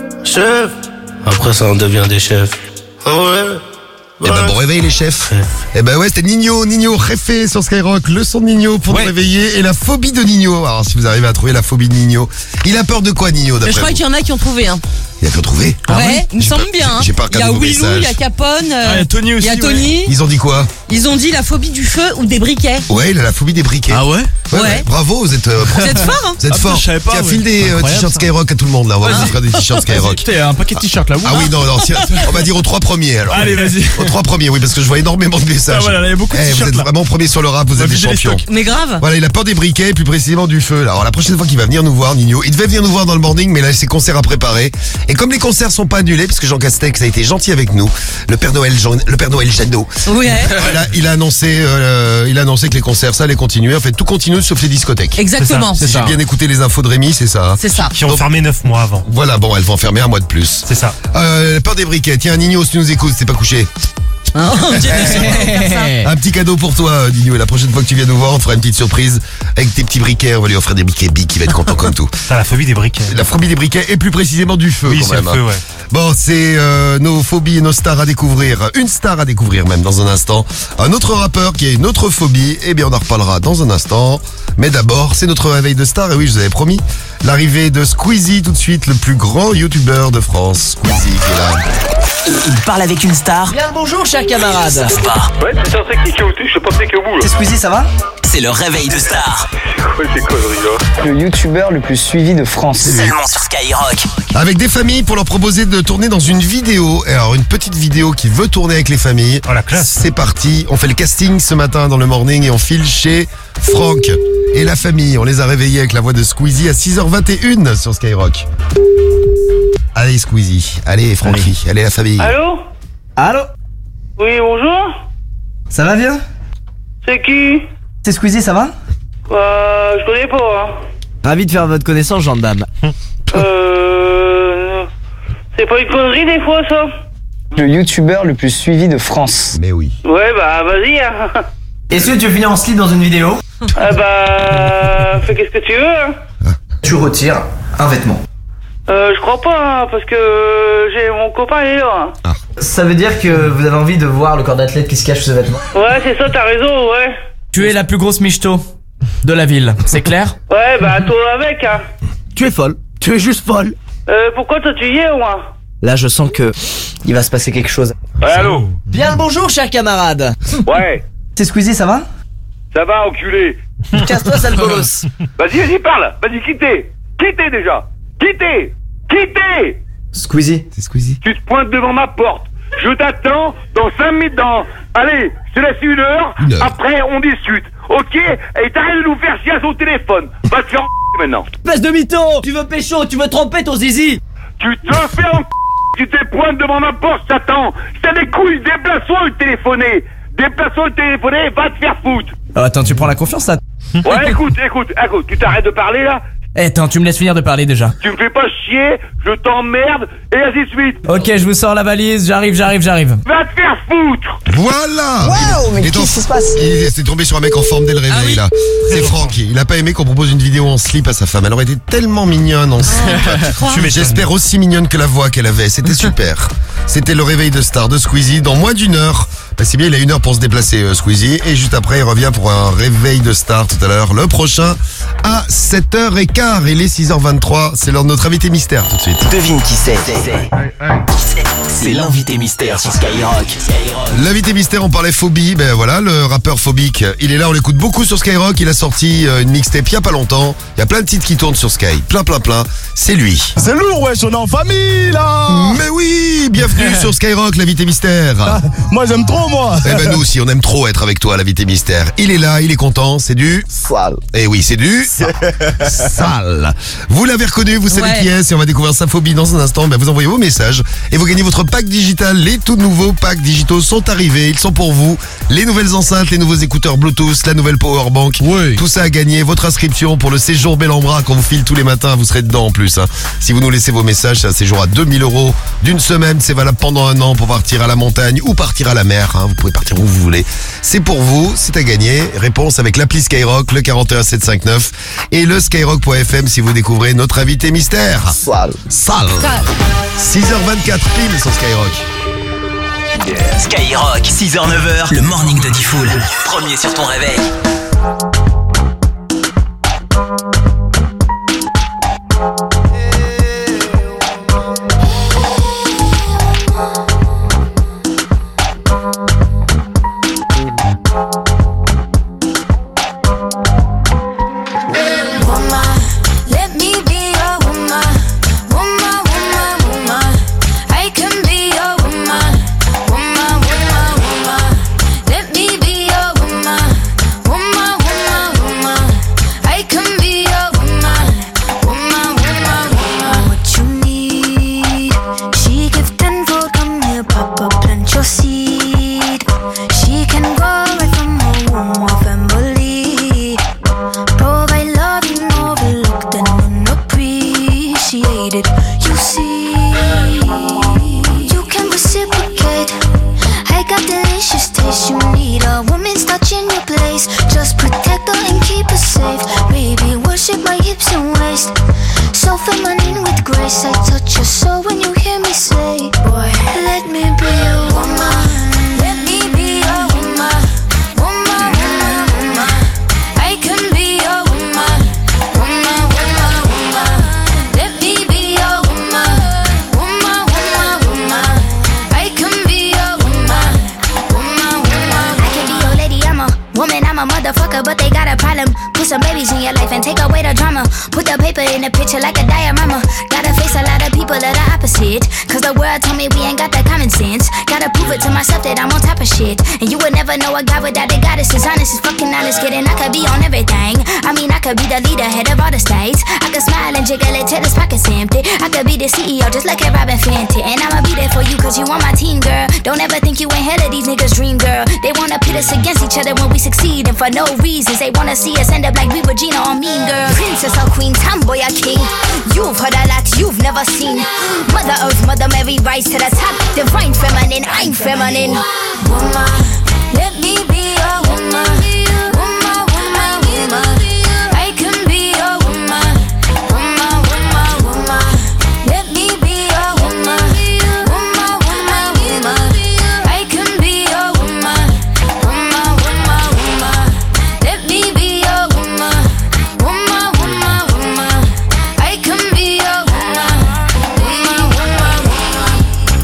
K: Chef, après ça on devient des chefs. Ouais.
D: Et ben bon réveil les chefs.
K: Chef.
D: Eh ben ouais, c'était Nino, Nino Réfé sur Skyrock, le son de Nino pour
I: Ouais.
D: nous réveiller et la phobie de Nino. Alors si vous arrivez à trouver la phobie de Nino, il a peur de quoi Nino
F: Mais
D: d'après
F: je crois
D: vous?
F: qu'il y en a qui ont trouvé. Hein.
D: Il a tout trouvé.
F: ouais, il me
D: J'ai
F: semble
D: pas-
F: bien. hein.
D: j'ai pas
F: Il y a
D: regardé vos
F: Willou, il y a
D: messages.
F: Capone, euh,
I: Ah, il y a Tony aussi,
F: il y a
I: ouais.
F: Tony.
D: Ils ont dit quoi?
F: Ils ont dit la phobie du feu ou des briquets.
D: Ouais, il a la phobie des briquets.
I: Ah ouais?
D: Ouais,
F: Ouais.
D: ouais. Bravo, vous êtes, euh,
F: Vous êtes fort, hein.
D: vous êtes
I: Ah,
D: fort.
I: putain, je savais pas,
D: Tiens,
I: ouais.
D: file des euh,
I: Incroyable,
D: t-shirts
I: ça.
D: Skyrock à tout le monde là. On va
I: Vas-y.
D: vous faire des t-shirts Skyrock.
I: Putain, un paquet de t-shirts là.
D: Ah oui, non, non, si- on va dire aux trois premiers alors.
I: Allez, vas-y.
D: Aux trois premiers, oui, parce que je vois énormément de messages.
I: Ah, voilà, il y a beaucoup de
D: Eh, vous
I: t-shirts,
D: êtes
I: là.
D: vraiment premiers sur le rap, vous
I: va
D: êtes des
I: vider les
D: champions.
I: stocks.
F: Mais grave.
D: Voilà, il a peur des briquets et plus précisément du feu. Là. Alors la prochaine fois qu'il va venir nous voir, Nino, il devait venir nous voir dans le morning, mais là ses concerts à préparer. Et comme les concerts sont pas annulés, parce que Jean Castex a été gentil avec nous, le Père Noël, Jean- le Père Noël Jeannot,
F: Oui, ouais.
D: voilà, il a annoncé, euh, il a annoncé que les concerts, ça allait continuer. En fait, tout continue sauf les discothèques.
F: Exactement.
D: Si j'ai bien écouté les infos de Rémi, c'est ça. hein.
F: C'est ça.
E: Qui ont fermé neuf mois avant.
D: Voilà, bon, elles vont fermer un mois de plus.
E: C'est ça.
D: Euh, peur des briquets. Tiens, Nino, si tu nous écoutes, t'es pas couché.
F: Hein, Dieu ne sait pas faire ça.
D: Un petit cadeau pour toi, euh, Nino. Et la prochaine fois que tu viens nous voir, on te fera une petite surprise avec tes petits briquets. On va lui offrir des briquets Bic, qui va être content comme tout.
E: T'as la phobie des briquets.
D: La phobie des briquets et plus précisément du feu.
E: Oui,
D: quand
E: c'est
D: même,
E: le feu,
D: hein.
E: ouais.
D: Bon, c'est euh, nos phobies et nos stars à découvrir. Une star à découvrir même dans un instant. Un autre rappeur qui a une autre phobie. Eh bien, on en reparlera dans un instant. Mais d'abord, c'est notre réveil de star. Et oui, je vous avais promis. L'arrivée de Squeezie tout de suite, le plus grand youtubeur de France. Squeezie qui est là.
C: Il parle avec une star.
M: Bien le bonjour, chers camarades.
C: Ou pas.
J: Ouais, c'est censé cliquer au dessus, je sais pas cliquer au bout
M: C'est Squeezie, ça va?
C: C'est le réveil de star.
J: Ouais, ces conneries là.
M: Le youtubeur le plus suivi de France.
C: Seulement sur Skyrock.
D: Avec des familles pour leur proposer de tourner dans une vidéo. Et alors, une petite vidéo qui veut tourner avec les familles.
E: Oh, la classe.
D: C'est parti. On fait le casting ce matin dans le morning et on file chez Franck et la famille. On les a réveillés avec la voix de Squeezie à six heures vingt et une sur Skyrock. Allez, Squeezie. Allez, Francky. Allez, la famille.
J: Allô?
M: Allô?
J: Oui, bonjour?
M: Ça va bien?
J: C'est qui?
M: C'est Squeezie, ça va?
J: Euh, je connais pas, hein.
M: Ravi de faire votre connaissance, gendarme.
J: Euh... C'est pas une connerie des fois, ça?
M: Le youtubeur le plus suivi de France.
D: Mais oui.
J: Ouais, bah, vas-y, hein.
M: Est-ce que tu veux finir en slip dans une vidéo?
J: Ah bah... Fais qu'est-ce que tu veux, hein.
M: Tu retires un vêtement.
J: Euh, je crois pas, hein, parce que j'ai mon copain, il est là.
M: Ça veut dire que vous avez envie de voir le corps d'athlète qui se cache sous ce vêtement?
J: Ouais, c'est ça, t'as raison, ouais.
N: Tu es la plus grosse michto de la ville, c'est clair?
J: Ouais, bah, toi avec, hein.
M: Tu es folle. Tu es juste folle.
J: Euh, pourquoi toi tu y es, au moins?
M: Là, je sens que il va se passer quelque chose.
J: Ouais, allô?
M: Bien le bonjour, chers camarades.
J: Ouais.
M: C'est Squeezie, ça va?
J: Ça va, enculé.
M: Casse-toi, sale bolos.
J: Vas-y, vas-y, parle. Vas-y, quittez. Quittez déjà. Quittez. Quittez.
M: Squeezie.
D: C'est Squeezie.
J: Tu te pointes devant ma porte. Je t'attends dans cinq minutes dans... Allez, je te laisse une heure.
D: Une heure.
J: Après, on discute. Ok? Et t'arrêtes de nous faire chier à son téléphone. Va te faire en maintenant.
M: Espèce de mytho. Tu veux pécho, tu veux tromper ton zizi.
J: Tu te fais en Tu te pointes devant ma porte, je t'attends. T'as des couilles, déplace-toi le téléphoner. Déplace-toi le téléphoner, va te faire foutre.
N: Oh, attends, tu prends la confiance là?
J: Ouais, écoute, écoute, écoute, tu t'arrêtes de parler là.
N: Eh, attends, tu me laisses finir de parler déjà.
J: Tu me fais pas chier, je t'emmerde, et ainsi de suite.
N: Ok, je vous sors la valise, j'arrive, j'arrive, j'arrive.
J: Va te faire foutre.
D: Voilà.
M: Waouh, mais
D: Et donc,
M: qu'est-ce qui se passe?
D: Il s'est tombé sur un mec en forme dès le réveil
F: Ah oui.
D: là. C'est Franck. Il a pas aimé qu'on propose une vidéo en slip à sa femme. Elle aurait été tellement mignonne en slip.
E: Tu m'étonnes.
D: J'espère aussi mignonne que la voix qu'elle avait. C'était super. C'était le réveil de star de Squeezie dans moins d'une heure. Bah, c'est bien, il a une heure pour se déplacer, euh, Squeezie. Et juste après, il revient pour un réveil de star tout à l'heure. Le prochain à sept heures quinze. Il est six heures vingt-trois. C'est l'heure de notre invité mystère tout de suite.
C: Devine qui c'est. C'est l'invité mystère sur Skyrock.
D: L'invité mystère, on parlait phobie. Ben voilà, le rappeur phobique, il est là, on l'écoute beaucoup sur Skyrock. Il a sorti euh, une mixtape il y a pas longtemps. Il y a plein de titres qui tournent sur Sky. Plein, plein, plein. C'est lui.
I: C'est lourd, wesh, on est en famille, là.
D: Mais oui, bienvenue sur Skyrock, l'invité mystère.
I: Moi, j'aime trop, moi.
D: Eh ben nous aussi, on aime trop être avec toi, l'invité mystère. Il est là, il est content, c'est du...
M: Sale.
D: Eh oui, c'est du... Sale. Vous l'avez reconnu, vous savez
F: Ouais.
D: qui est, et on va découvrir sa phobie dans un instant. Ben vous envoyez vos messages et vous gagnez votre pack digital. Les tout nouveaux packs digitaux sont arrivés, ils sont pour vous. Les nouvelles enceintes, les nouveaux écouteurs Bluetooth, la nouvelle powerbank.
I: Oui.
D: Tout ça à gagner. Votre inscription pour le séjour Bellambra qu'on vous file tous les matins, vous serez dedans en plus. Hein. Si vous nous laissez vos messages, c'est un séjour à deux mille euros d'une semaine. C'est valable pendant un an pour partir à la montagne ou partir à la mer. Hein. Vous pouvez partir où vous voulez. C'est pour vous, c'est à gagner. Réponse avec l'appli Skyrock, le quarante et un sept cent cinquante-neuf et le skyrock point f m si vous découvrez notre invité mystère.
M: Sale.
D: Sale. six heures vingt-quatre pile sur Skyrock.
C: Skyrock, six heures neuf heures, le morning de Diffoul. Premier sur ton réveil.
O: Know a guy without a goddess is honest, is fucking honest, kidding. I could be on everything. I mean, I could be the leader, head of all the states. I could smile and jiggle it till his pockets empty. I could be the C E O, just like a Robin Fenty. And I'ma be there for you, cause you on my team, girl. Don't ever think you ain't hell of these niggas' dream, girl. They wanna pit us against each other when we succeed, and for no reasons. They wanna see us end up like we were Gina or Mean Girl. Princess or queen, tomboy or king. You've heard a lot you've never seen. Mother Earth, Mother Mary, rise to the top. Divine feminine, I'm feminine. Woman, let me be a woman. Woman, woman, woman. I can be a woman. Woman, woman, woman. Let me be a woman. Woman, woman, woman. I can be a woman. Woman, woman, woman. Let me be a woman. Woman, woman, woman. I can be a woman. Woman, woman, woman.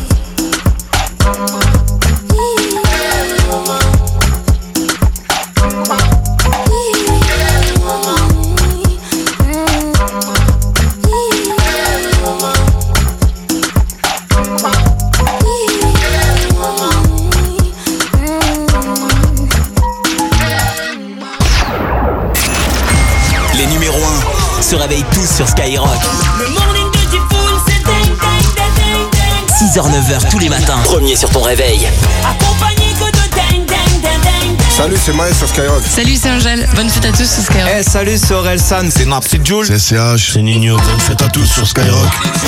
C: Les numéros un se réveillent tous sur Skyrock.
P: Le morning de Diffoul, c'est ding, ding, ding, ding, ding.
C: six heures neuf heures tous les matins. Premier sur ton réveil.
P: Accompagné que de ding, ding, ding, ding, ding.
Q: Salut, c'est Maë sur Skyrock.
R: Salut, c'est Angèle. Bonne fête à tous sur Skyrock.
Q: Eh, salut, c'est Orelsan. C'est Naps, c'est Jules.
D: C'est C H.
Q: C'est Nino. Bonne fête à tous sur Skyrock.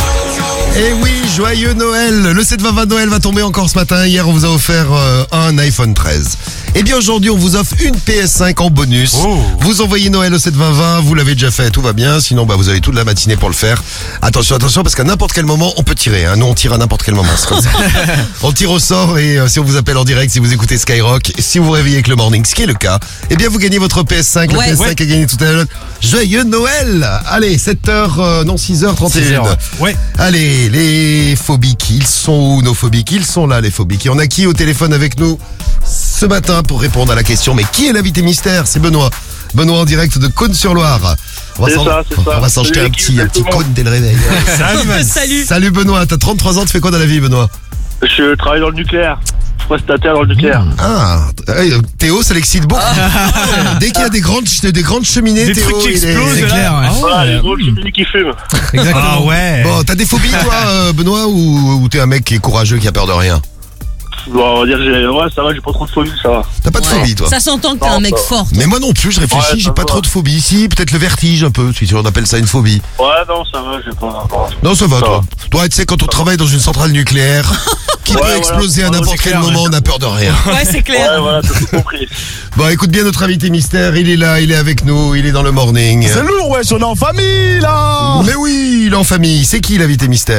D: Et oui, joyeux Noël. Le sept vingt Noël va tomber encore ce matin. Hier, on vous a offert euh, un iPhone treize. Et bien aujourd'hui, on vous offre une P S cinq en bonus. Oh. Vous envoyez Noël au sept vingt vingt, vous l'avez déjà fait, tout va bien. Sinon, bah vous avez toute la matinée pour le faire. Attention, attention, parce qu'à n'importe quel moment, on peut tirer. Hein. Nous, on tire à n'importe quel moment. C'est comme ça. On tire au sort et euh, si on vous appelle en direct, si vous écoutez Skyrock, si vous vous réveillez avec le morning, ce qui est le cas, eh bien vous gagnez votre P S cinq. Ouais, la P S cinq ouais. a gagné tout à l'heure. Joyeux Noël. Allez, sept heures, euh, non six heures trente et un.
E: Ouais.
D: Allez, les phobiques, ils sont où nos phobiques? Ils sont là, les phobiques. Et on a qui au téléphone avec nous ce matin pour répondre à la question? Mais qui est l'invité mystère? C'est Benoît. Benoît en direct de Cône-sur-Loire. On va s'en, ça, on va s'en jeter un petit, un petit cône dès le réveil.
E: Salut,
F: Salut.
D: Salut Benoît, t'as trente-trois ans, tu fais quoi dans la vie Benoît?
J: Je travaille dans le nucléaire. Je suis prestataire dans le nucléaire.
D: Ah, Théo, ça l'excite beaucoup. Ah. Dès qu'il y a des grandes, des grandes cheminées,
E: des
D: Théo,
E: trucs qui explosent,
D: c'est clair.
J: Ouais. Ah, les grandes cheminées qui fument.
E: Exactement. Ah ouais.
D: Bon, t'as des phobies toi, euh, Benoît, ou, ou t'es un mec qui est courageux, qui a peur de rien?
J: Bon, on va dire que j'ai... Ouais, ça va, j'ai pas trop de phobie, ça va.
D: T'as pas de
F: Ouais.
D: phobie, toi?
F: Ça s'entend que t'es
J: Non,
F: un mec
J: ça-
F: fort. toi.
D: Mais moi non plus, je réfléchis,
J: Ouais,
D: j'ai
J: ça
D: pas
J: va.
D: trop de phobie. Si, peut-être le vertige un peu, si on appelle ça une phobie.
J: Ouais, non, ça va, j'ai pas...
D: Non, ça va,
J: Ça
D: toi. Toi, tu sais, quand on travaille dans une centrale nucléaire, qui
J: Ouais,
D: peut
J: voilà.
D: exploser à
J: Ouais,
D: n'importe
J: c'est
D: quel
J: clair,
D: moment,
J: ouais.
D: on n'a peur de rien.
F: Ouais, c'est clair.
J: Ouais, voilà, t'as tout compris.
D: Bon, écoute bien notre invité mystère, il est là, il est avec nous, il est dans le morning.
I: C'est lourd, wesh, on est en famille, là.
D: Mais oui, il est en famille. C'est qui l'invité mystère?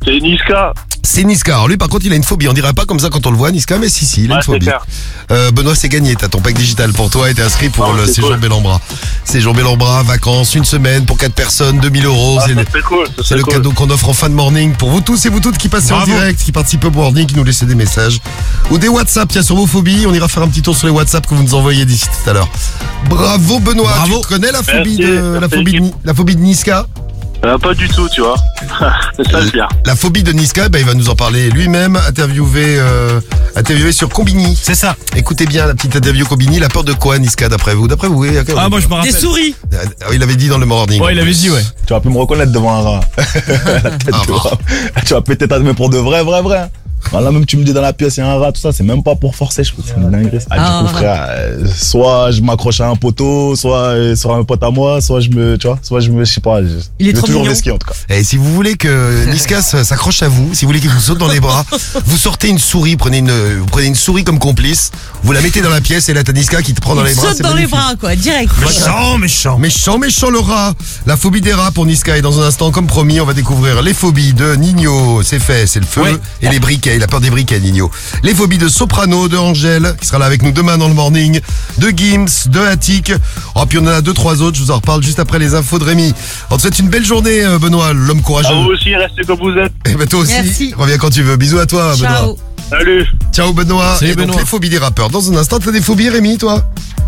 J: C'est Niska.
D: C'est Niska. Alors lui, par contre, il a une phobie. On dirait pas comme ça quand on le voit, Niska, mais si, si, il a
J: Ouais,
D: une phobie.
J: c'est clair.
D: Euh, Benoît, c'est gagné. T'as ton pack digital pour toi et t'es inscrit pour
J: Oh,
D: le
J: c'est
D: séjour
J: cool.
D: Bellambra. Séjour Bellambra, vacances, une semaine pour quatre personnes, deux mille euros.
J: Ah,
D: c'est
J: ça
D: le,
J: serait cool, ça
D: c'est
J: serait
D: le
J: cool.
D: cadeau qu'on offre en fin de morning pour vous tous et vous toutes qui passez
E: Bravo.
D: en direct, qui participent au morning, qui nous laissez des messages ou des WhatsApp. Tiens, sur vos phobies, on ira faire un petit tour sur les WhatsApp que vous nous envoyez d'ici tout à l'heure. Bravo Benoît.
E: Bravo.
D: Tu connais la phobie
J: Merci,
D: de la
J: merci,
D: phobie de, Ni- la phobie de Niska?
J: Euh, pas du tout, tu vois. C'est ça le pire.
D: La phobie de Niska, bah, il va nous en parler lui-même, interviewé, euh, interviewé sur Combini.
E: C'est ça.
D: Écoutez bien la petite interview Combini. La peur de quoi, Niska, d'après vous? D'après vous, oui. à quel-
E: Ah, moi je me
F: Des
E: rappelle.
F: souris.
D: Ah, il avait dit dans le morning.
E: Ouais, il avait dit, ouais.
I: Tu vas plus me reconnaître devant un rat. La tête
D: Un
I: de
D: rat.
I: rat. Tu vas péter ta main pour de vrai, vrai, vrai. Bah, là même tu me dis dans la pièce il y a un rat, tout ça, c'est même pas pour forcer, je trouve que c'est une dinguerie. Ah,
F: Ah.
I: du coup frère, euh, soit je m'accroche à un poteau, soit euh, sur un pote à moi, soit je me, tu vois, soit je me, je sais pas, je,
F: Il est
I: je vais
F: trop
I: toujours
F: mignon.
I: risquer en tout cas.
D: Et si vous voulez que Niska s- s'accroche à vous, si vous voulez qu'il vous saute dans les bras, vous sortez une souris, prenez une, vous prenez une souris comme complice, vous la mettez dans la pièce et là t'as Niska qui te prend dans les
F: Il
D: bras.
F: saute
D: c'est
F: dans les
D: magnifique.
F: bras, quoi, direct.
E: Méchant, méchant.
D: Méchant, méchant le rat. La phobie des rats pour Niska. Et dans un instant, comme promis, on va découvrir les phobies de Nino. C'est fait, c'est le feu.
E: Ouais.
D: Et les briquets. Il a peur des briquets, Nino. Les phobies de Soprano, de Angèle, qui sera là avec nous demain dans le morning. De Gims, de Attic. Oh, puis on en a deux, trois autres. Je vous en reparle juste après les infos de Rémi. On te souhaite une belle journée, euh, Benoît, l'homme courageux.
J: À vous aussi, restez comme vous êtes.
D: Et ben toi aussi.
F: Merci.
D: Reviens quand tu veux. Bisous à toi, Benoît.
F: Ciao.
J: Salut.
D: Ciao, Benoît.
E: Salut,
D: et donc,
E: Benoît.
D: les phobies des rappeurs. Dans un instant, t'as des phobies, Rémi, toi?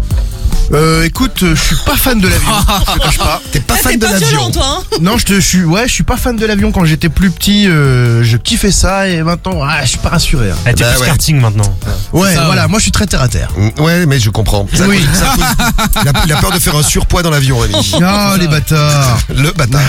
H: Euh, écoute, euh, je suis pas fan de l'avion. Je te cache pas.
D: T'es pas
F: Ah,
D: fan
F: t'es
D: de
F: pas
D: l'avion?
F: violent, toi, hein.
H: Non, je te, je suis, ouais, je suis pas fan de l'avion. Quand j'étais plus petit, euh, je kiffais ça et maintenant, ah, je suis pas rassuré. hein.
E: Eh, t'es
D: Bah
E: plus
D: ouais.
E: karting maintenant.
H: Ouais,
E: ça,
H: voilà,
E: ouais.
H: moi je suis très terre à terre.
D: Mm, Ouais, mais je comprends. Ça
H: Oui.
D: cause- ça cause- il, a, il a peur de faire un surpoids dans l'avion, Rémi.
H: Ah, les bâtards.
D: Le bâtard.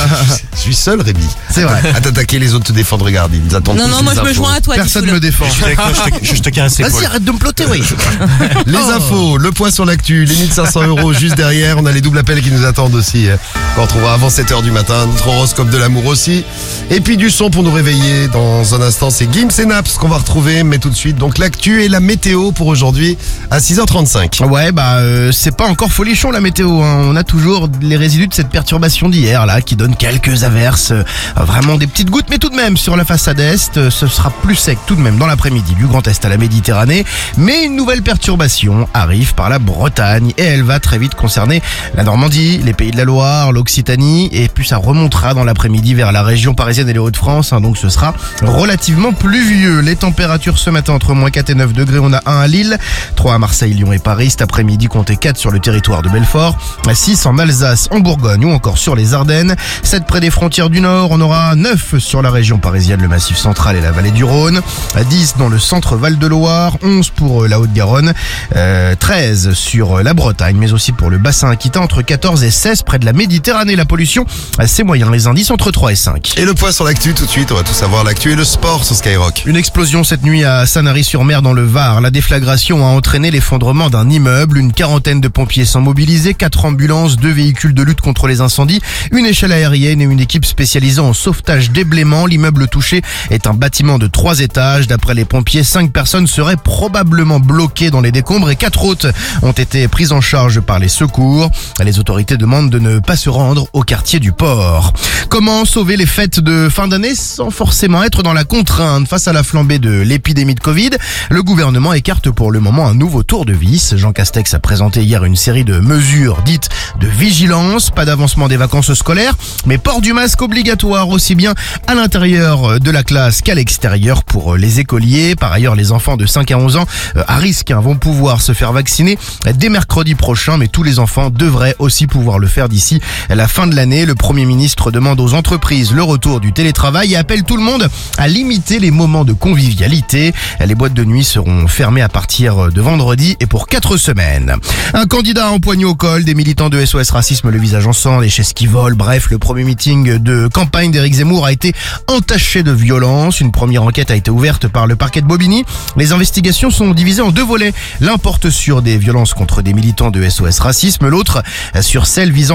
D: Je suis seul, Rémi.
H: C'est vrai.
D: À t'attaquer, les autres te défendent. Regarde, ils nous attendent
F: Non,
D: tous
F: non,
D: les
F: moi je me
D: infos.
F: joins à toi.
H: Personne
F: Tifoul.
H: me défend.
E: Je suis avec toi, je te, je te caresse l'épaule.
H: Vas-y, arrête de me plotter, oui.
D: Les
H: Oh.
D: infos, le point sur l'actu, les mille cinq cents euros juste derrière. On a les doubles appels qui nous attendent aussi. euh, Qu'on retrouvera avant sept heures du matin. Notre horoscope de l'amour aussi. Et puis du son pour nous réveiller. Dans un instant, c'est Gims et Naps qu'on va retrouver. Mais tout de suite, donc l'actu et la météo pour aujourd'hui à six heures trente-cinq.
H: Ouais, bah euh, c'est pas encore folichon la météo. Hein. On a toujours les résidus de cette perturbation d'hier là, qui donne quelques averses, euh, vraiment des petites gouttes, mais tout de même sur la façade est, euh, ce sera plus sec tout de même dans l'après-midi du Grand Est à la Méditerranée. Mais une nouvelle perturbation arrive par la Bretagne et elle va très vite concerner la Normandie, les Pays de la Loire, l'Occitanie et puis ça remontera dans l'après-midi vers la région parisienne et les Hauts-de-France. Hein, donc ce sera relativement pluvieux. Les températures ce matin entre moins quatre et neuf degrés. On a un à Lille, trois à Marseille, Lyon et Paris. Cet après-midi, comptez quatre sur le territoire de Belfort, six en Alsace, en Bourgogne ou encore sur les Ardennes, sept près des frontières du Nord. On aura neuf sur la région parisienne, le Massif central et la vallée du Rhône, dix dans le centre Val-de-Loire, onze pour la Haute-Garonne, euh, treize sur la Bretagne, mais aussi pour le bassin aquitain, entre quatorze et seize près de la Méditerranée. La pollution, c'est moyen. Les indices entre trois et cinq.
D: Et le point sur l'actu tout de suite. On va tout savoir. L'actu et le sport sur Skyrock.
H: Une explosion cette nuit à Sanary-sur-Mer dans le Var. La déflagration a entraîné l'effondrement d'un immeuble. Une quarantaine de pompiers sont mobilisés, quatre ambulances, deux véhicules de lutte contre les incendies, une échelle aérienne et une équipe spécialisée en sauvetage déblaiement. L'immeuble touché est un bâtiment de trois étages. D'après les pompiers, cinq personnes seraient probablement bloquées dans les décombres et quatre autres ont été prises en charge par les secours. Les autorités demandent de ne pas se rendre au quartier du port. Comment sauver les fêtes de fin d'année sans forcément être dans la contrainte face à la flambée de l'épidémie de Covid? Le gouvernement écarte pour le moment un nouveau tour de vis. Jean Castex a présenté hier une série de mesures dites de vigilance. Pas d'avancement des vacances scolaires, mais port du masque obligatoire aussi bien à l'intérieur de la classe qu'à l'extérieur pour les écoliers. Par ailleurs, les enfants de cinq à onze ans à risque vont pouvoir se faire vacciner dès mercredi prochain, mais tous les enfants devraient aussi pouvoir le faire d'ici la fin de l'année. Le Premier ministre demande aux entreprises le retour du télétravail et appelle tout le monde à limiter les moments de convivialité. Les boîtes de nuit seront fermées à partir de vendredi et pour quatre semaines. Un candidat empoigné au col, des militants de S O S Racisme, le visage en sang, les chaises qui volent. Bref, le premier meeting de campagne d'Éric Zemmour a été entaché de violence. Une première enquête a été ouverte par le parquet de Bobigny. Les investigations sont divisées en deux volets. L'un porte sur des violences contre des militants de S O S Racisme, l'autre sur celle visant le candidat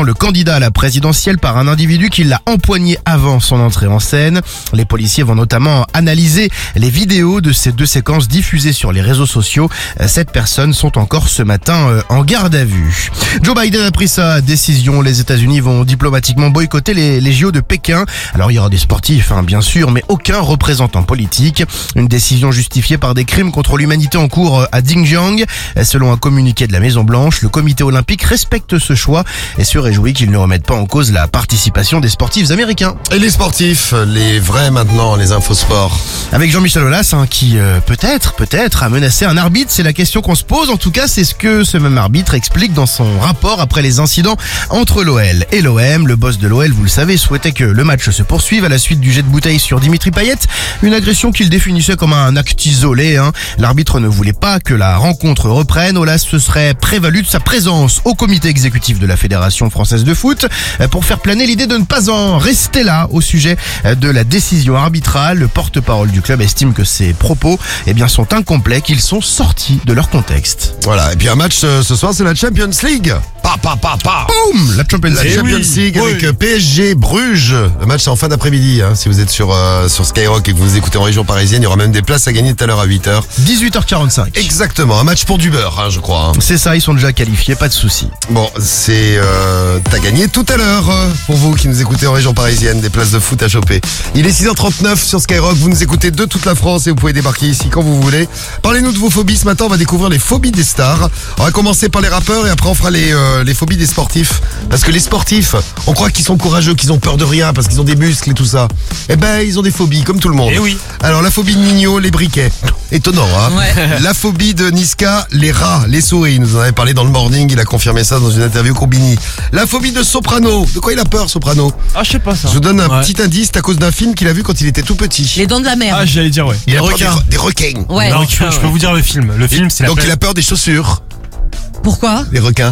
H: candidat à la présidentielle par un individu qui l'a empoigné avant son entrée en scène. Les policiers vont notamment analyser les vidéos de ces deux séquences diffusées sur les réseaux sociaux. Sept personnes sont encore ce matin en garde à vue. Joe Biden a pris sa décision. Les États-Unis vont diplomatiquement boycotter les, les J O de Pékin. Alors il y aura des sportifs, hein, bien sûr, mais aucun représentant politique. Une décision justifiée par des crimes contre l'humanité en cours à Xinjiang. Selon un communiqué de la Maison-Blanche, le comité olympique respecte ce choix et se réjouit qu'il ne remette pas en cause la participation des sportifs américains.
D: Et les sportifs, les vrais maintenant, les infosports.
H: Avec Jean-Michel Aulas, hein, qui euh, peut-être, peut-être a menacé un arbitre, c'est la question qu'on se pose. En tout cas, c'est ce que ce même arbitre explique dans son rapport après les incidents entre l'O L et l'O M. Le boss de l'O L, vous le savez, souhaitait que le match se poursuive à la suite du jet de bouteille sur Dimitri Payet. Une agression qu'il définissait comme un acte isolé. Hein. L'arbitre ne voulait pas que la rencontre reprenne. Aulas se serait prévalu de sa présence au comité exécutif de la Fédération française de foot pour faire planer l'idée de ne pas en rester là au sujet de la décision arbitrale. Le porte-parole du club estime que ces propos eh bien, sont incomplets, qu'ils sont sortis de leur contexte.
D: Voilà, et puis un match euh, ce soir, c'est la Champions League. Pa, pa, pa, pa.
H: Boum, la Champions
D: La
H: League.
D: Champions
H: Oui,
D: League
H: oui.
D: avec euh, P S G Bruges. Le match c'est en fin d'après-midi. Hein. Si vous êtes sur euh, sur Skyrock et que vous nous écoutez en région parisienne, il y aura même des places à gagner tout à l'heure à huit heures.
H: dix-huit heures quarante-cinq.
D: Exactement, un match pour du beurre, hein, je crois. Hein.
H: C'est ça, ils sont déjà qualifiés, pas de souci.
D: Bon, c'est euh, t'as gagné tout à l'heure euh, pour vous qui nous écoutez en région parisienne, des places de foot à choper. Il est six heures trente-neuf sur Skyrock, vous nous écoutez de toute la France et vous pouvez débarquer ici quand vous voulez. Parlez-nous de vos phobies. Ce matin, on va découvrir les phobies des stars. On va commencer par les rappeurs et après on fera les euh, les phobies des sportifs. Parce que les sportifs, on croit qu'ils sont courageux, qu'ils ont peur de rien parce qu'ils ont des muscles et tout ça. Eh ben, ils ont des phobies comme tout le monde.
E: Eh oui.
D: Alors la phobie de Nino, les briquets. Étonnant, hein.
F: Ouais.
D: La phobie de Niska, les rats, les souris. Il nous en avait parlé dans le morning, il a confirmé ça dans une interview Combini. La phobie de Soprano. De quoi il a peur, Soprano?
N: Ah, je sais pas ça.
D: Je vous donne un
N: Ouais.
D: petit indice, c'est à cause d'un film qu'il a vu quand il était tout petit.
F: Les dents de la mer.
N: Ah, j'allais dire, ouais.
D: Il a
E: Les
D: peur des,
E: requins.
D: re- des requins.
F: Ouais.
E: Non, je, je peux vous dire le film. Le film, c'est la
D: Donc il a
E: planète-
D: peur des chaussures,
F: Pourquoi?
D: des requins.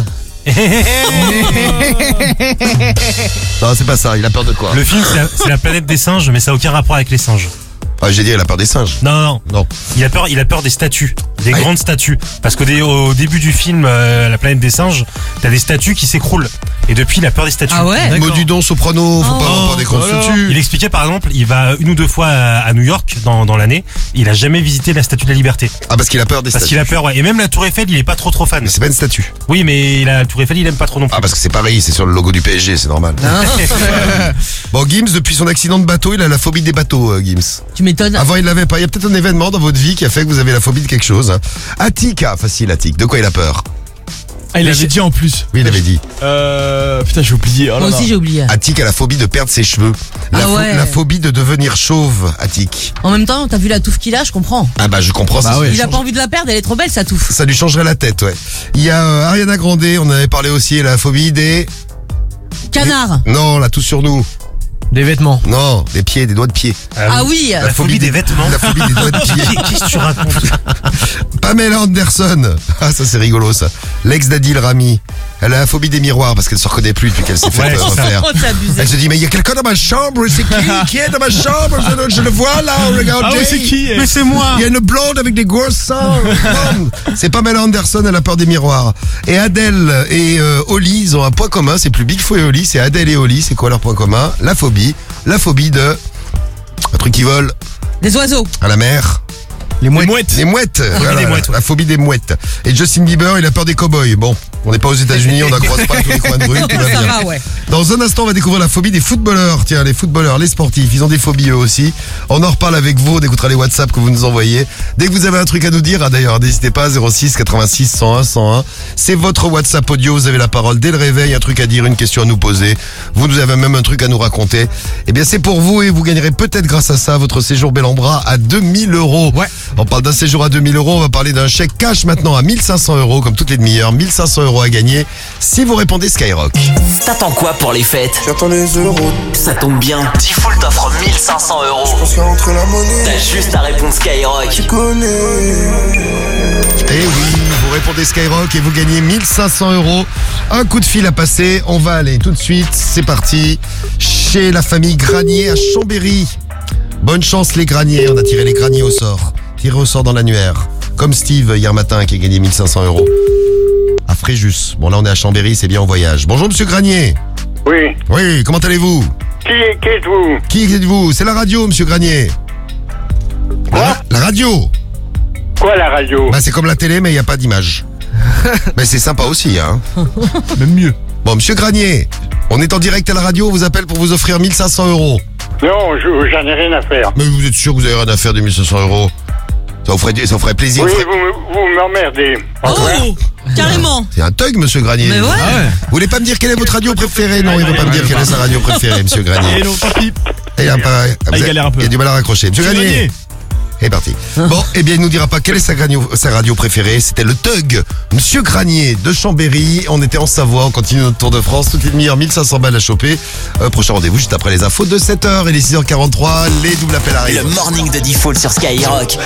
D: Non, c'est pas ça, il a peur de quoi?
E: Le film, c'est la, c'est la planète des singes, mais ça n'a aucun rapport avec les singes.
D: Ah, j'ai dit, il a peur des singes.
E: Non, non, non.
D: Non.
E: Il a peur, il a peur des statues, des
D: Ah,
E: grandes statues. Parce qu'au dé- au début du film, euh, La planète des singes, t'as des statues qui s'écroulent. Et depuis, il a peur des statues.
F: Ah ouais?
D: Maudit don, Soprano, faut pas avoir peur des grandes
E: Voilà.
D: statues.
E: Il expliquait par exemple, il va une ou deux fois à, à New York dans, dans l'année, il a jamais visité la Statue de la Liberté.
D: Ah, parce qu'il a peur des
E: Parce
D: statues.
E: qu'il a peur, ouais. Et même la Tour Eiffel, il est pas trop trop fan.
D: Mais c'est pas une statue.
E: Oui, mais la Tour Eiffel, il aime pas trop non plus.
D: Ah, parce que c'est pareil, c'est sur le logo du P S G, c'est normal. Bon, Gims, depuis son accident de bateau, il a la phobie des bateaux, euh, Gims.
F: Tu m'étonnes.
D: Avant, il l'avait pas. Il y a peut-être un événement dans votre vie qui a fait que vous avez la phobie de quelque chose. Hein. Attic, ah, facile, Attic. De quoi il a peur?
N: Ah, il avait dit en plus.
D: Oui, il avait dit.
N: Euh. Putain, j'ai oublié. Oh là
F: Moi
N: là.
F: aussi j'ai oublié.
D: Attic a la phobie de perdre ses cheveux. La,
F: Ah
D: pho-
F: ouais.
D: la phobie de devenir chauve, Attic.
F: En même temps, t'as vu la touffe qu'il a, je comprends.
D: Ah bah, je comprends ça.
F: Il a pas envie de la perdre, elle est trop belle sa touffe.
D: Ça lui changerait la tête, ouais. Il y a euh, Ariana Grande, on en avait parlé aussi, la phobie des...
F: Canard.
D: Non, là, tout sur nous.
N: Des vêtements.
D: Non, des pieds, des doigts de pied.
F: Ah oui.
E: La phobie des vêtements.
D: La phobie des doigts de pied.
E: Qu'est-ce que tu racontes?
D: Pamela Anderson. Ah, ça c'est rigolo ça. L'ex d'Adil Rami. Elle a la phobie des miroirs parce qu'elle se reconnaît plus depuis qu'elle s'est fait
E: Ouais,
D: euh,
E: c'est ça.
D: refaire.
F: Oh, c'est abusé.
D: Elle se dit, mais il y a quelqu'un dans ma chambre, c'est qui? Qui est dans ma chambre? Je, je le vois là, regardez.
N: Ah oui, c'est qui?
E: Mais c'est moi.
D: Il y a une blonde avec des grosses seins. C'est Pamela Anderson, elle a peur des miroirs. Et Adèle et euh, Oli, ils ont un point commun, c'est plus Big Flo et Oli, c'est Adèle et Oli, c'est quoi leur point commun? La phobie. La phobie de... Un truc qui vole
F: Des oiseaux.
D: à la mer.
H: Les mouettes.
D: Les mouettes. Voilà,
E: des mouettes, ouais.
D: La phobie des mouettes. Et Justin Bieber, il a peur des cow-boys. Bon, on n'est pas aux États-Unis, on n'accroise pas à tous les coins de rue, tout va
F: Ça
D: bien.
F: va, ouais.
D: Dans un instant, on va découvrir la phobie des footballeurs. Tiens, les footballeurs, les sportifs, ils ont des phobies eux aussi. On en reparle avec vous, on écoutera les WhatsApp que vous nous envoyez. Dès que vous avez un truc à nous dire, ah, d'ailleurs, n'hésitez pas, zéro six quatre-vingt-six cent un cent un. C'est votre WhatsApp audio, vous avez la parole dès le réveil, un truc à dire, une question à nous poser. Vous nous avez même un truc à nous raconter. Eh bien, c'est pour vous et vous gagnerez peut-être grâce à ça votre séjour bel en bras à deux mille euros.
H: Ouais.
D: On parle d'un séjour à deux mille euros, on va parler d'un chèque cash maintenant à mille cinq cents euros, comme toutes les demi-heures. mille cinq cents euros à gagner si vous répondez Skyrock.
C: T'attends quoi pour les fêtes?
Q: J'attends les euros.
C: Ça tombe bien. Diffoul t'offre mille cinq cents euros.
Q: Je pense qu'à rentrer la monnaie.
C: T'as juste à répondre Skyrock.
Q: Tu connais.
D: Et oui, vous répondez Skyrock et vous gagnez mille cinq cents euros. Un coup de fil à passer. On va aller tout de suite. C'est parti. Chez la famille Granier à Chambéry. Bonne chance les Graniers. On a tiré les Graniers au sort. Tiré au sort dans l'annuaire. Comme Steve hier matin qui a gagné mille cinq cents euros. À Fréjus. Bon là on est à Chambéry, c'est bien en voyage. Bonjour monsieur Granier.
S: Oui.
D: Oui, comment allez-vous?
S: Qui, qui êtes-vous?
D: Qui êtes-vous? C'est la radio, monsieur Granier.
S: Quoi?
D: La radio.
S: Quoi, la radio?
D: Bah, c'est comme la télé, mais il n'y a pas d'image. Mais c'est sympa aussi, hein.
E: Même mieux.
D: Bon, monsieur Granier, on est en direct à la radio, on vous appelle pour vous offrir mille cinq cents euros.
S: Non, je- j'en ai rien à faire.
D: Mais vous êtes sûr que vous avez rien à faire de mille cinq cents euros? Ça vous ferait, ça vous ferait plaisir.
S: Oui,
D: vous ferait-
S: vous, me- vous m'emmerdez.
F: Oh, carrément.
D: C'est un thug, monsieur Granier.
F: Mais ouais.
D: Ah Vous voulez pas me dire quelle est votre radio préférée? Non, il veut pas me dire quelle est sa radio préférée, monsieur Granier.
E: Et non, tant pis.
D: Il a, pas,
E: il galère un peu.
D: il a du mal à raccrocher. Monsieur
E: Monsieur
D: Granier.
E: Granier.
D: C'est parti. Bon, eh bien, il nous dira pas quelle est sa radio, sa radio préférée. C'était le Tug, Monsieur Granier de Chambéry. On était en Savoie, on continue notre tour de France. Toutes les demi-heures, mille cinq cents balles à choper. Euh, prochain rendez-vous juste après les infos de sept heures. Il est six heures quarante-trois. Les doubles appels arrivent.
C: Le morning de Diffoul sur Skyrock.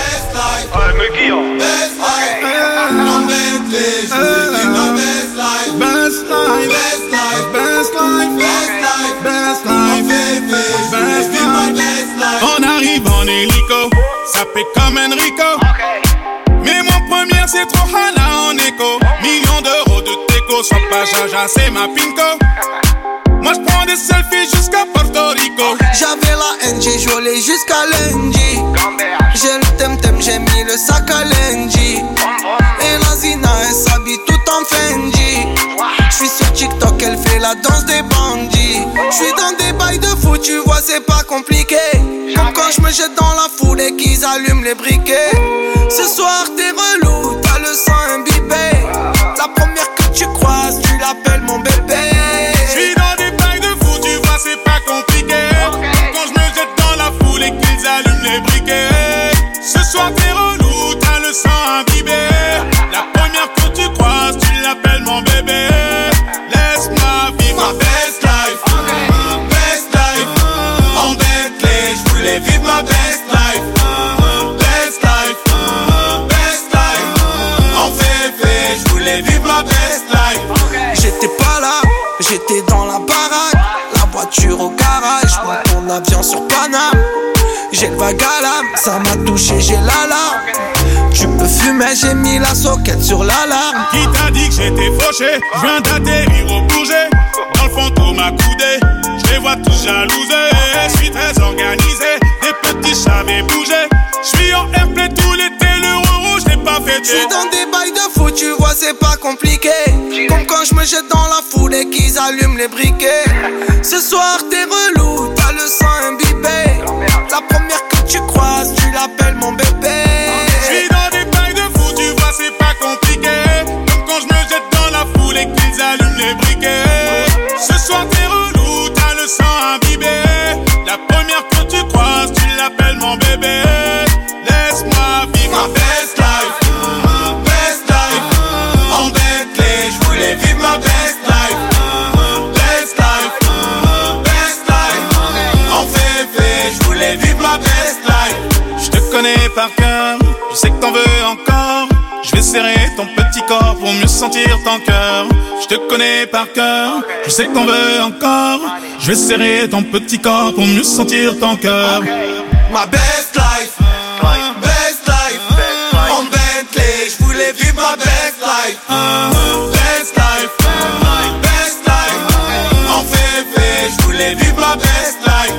T: On arrive en hélico, ça fait comme Enrico. Mais mon premier c'est trop Hana en écho. Millions d'euros de déco, sois pas Jaja, c'est ma pinko. Moi je prends des selfies jusqu'à Porto Rico.
B: J'avais la N G, j'volais jusqu'à lundi. J'ai le tem-tem, j'ai mis le sac à lundi. Et la Zina, elle s'habille tout en Fendi. J'suis sur TikTok, elle fait la danse des bandits. J'suis dans des bails de fou, tu vois, c'est pas compliqué. Comme quand j'me jette dans la foule et qu'ils allument les briquets. Ce soir, t'es relou, t'as le sang imbibé. La première que tu croises, tu l'appelles mon bébé.
T: J'suis dans des bails de fou, tu vois, c'est pas compliqué. Quand j'me jette dans la foule et qu'ils allument les briquets. Ce soir, t'es relou, t'as le sang imbibé. La première que tu croises, tu l'appelles mon bébé. Laisse-moi vivre ma best life. Best life. En Bentley, j'voulais vivre ma best life. Best life. Best life. En féfé, j'voulais vivre ma best life.
B: J'étais pas là, j'étais dans la baraque. La voiture au garage, monte mon avion sur Paname. J'ai le vague à l'âme, ça m'a touché, j'ai l'alarme. Tu peux fumer, j'ai mis la soquette sur l'alarme.
T: Qui t'a dit que j'étais fauché? J'viens d'atterrir au Bourget. Dans le fantôme accoudé, j'les vois tous jalousés. J'suis très organisé, des petits savais bouger. J'suis en airplay tout l'été, l'euro rouge, j'l'ai pas fêté.
B: J'suis dans des bails de fou, tu vois, c'est pas compliqué. Comme quand j'me jette dans la foule et qu'ils allument les briquets. Ce soir, t'es relou, t'as le sang imbibé. La première que tu croises, tu l'appelles mon bébé.
T: J'suis dans des bails de fou, tu vois, c'est pas compliqué. Comme quand j'me jette dans la foule et qu'ils allument les briquets. Ce soir, t'es relou, t'as le sang imbibé. La première que tu croises, tu l'appelles mon bébé. Laisse-moi vivre ma best life. Best life. En Bentley, j'voulais vivre ma best life. Best life. Best life. En féfé, j'voulais vivre ma best life. J'te connais par cœur, je sais que t'en veux encore. Je vais serrer ton petit corps pour mieux sentir ton cœur. Je te connais par cœur, je sais que t'en veux encore. Je vais serrer ton petit corps pour mieux sentir ton cœur.
B: Ma best life, best life. En Bentley, j'voulais vivre ma best life.
T: Best life, best life. En féfé, j'voulais vivre ma best life.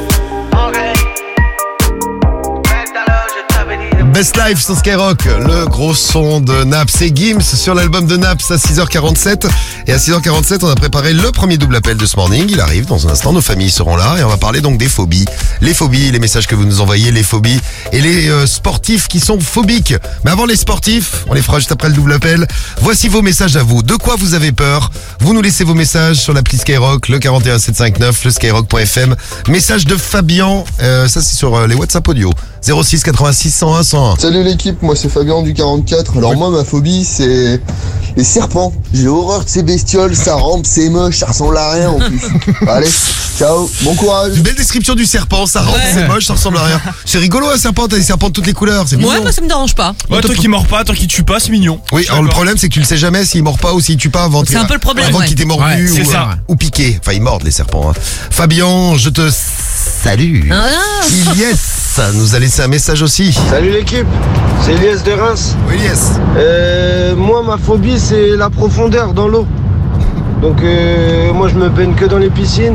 D: Best Life sur Skyrock, le gros son de Naps et Gims sur l'album de Naps à six heures quarante-sept. Et à six heures quarante-sept, on a préparé le premier double appel de ce morning. Il arrive dans un instant, nos familles seront là et on va parler donc des phobies. Les phobies, les messages que vous nous envoyez, les phobies et les euh, sportifs qui sont phobiques. Mais avant les sportifs, on les fera juste après le double appel. Voici vos messages à vous. De quoi vous avez peur? Vous nous laissez vos messages sur l'appli Skyrock, le quarante et un sept cent cinquante-neuf, le skyrock point f m. Message de Fabien, euh, ça c'est sur euh, les WhatsApp audio. zéro six quatre-vingt-six cent un cent un.
Q: Salut l'équipe, moi c'est Fabien du quarante-quatre. Alors moi ma phobie c'est les serpents. J'ai horreur de ces bestioles, ça rampe, c'est moche, ça ressemble à rien en plus. Allez, ciao, bon courage.
D: Une belle description du serpent, ça rampe,
F: Ouais.
D: c'est moche, ça ressemble à rien. C'est rigolo un serpent, t'as des serpents de toutes les couleurs, c'est mignon.
F: Ouais, moi ça me dérange pas.
E: Ouais, toi qui mord pas, toi qui tue pas, c'est mignon.
D: Oui, alors le problème c'est que tu le sais jamais s'il mord pas ou s'il tue pas avant,
F: C'est un peu le problème,
D: avant
F: ouais.
D: qu'il t'ait mordu
E: Ouais, c'est
D: ou,
E: ça.
D: euh, ou piqué. Enfin ils mordent les serpents. Hein. Fabien, je te salue.
F: Ah.
D: Ilyes nous a laissé un message aussi.
U: Salut l'équipe, c'est Elias de Reims.
D: Oui Ilyes.
U: Euh, moi ma phobie c'est la profondeur dans l'eau. Donc euh, moi je me baigne que dans les piscines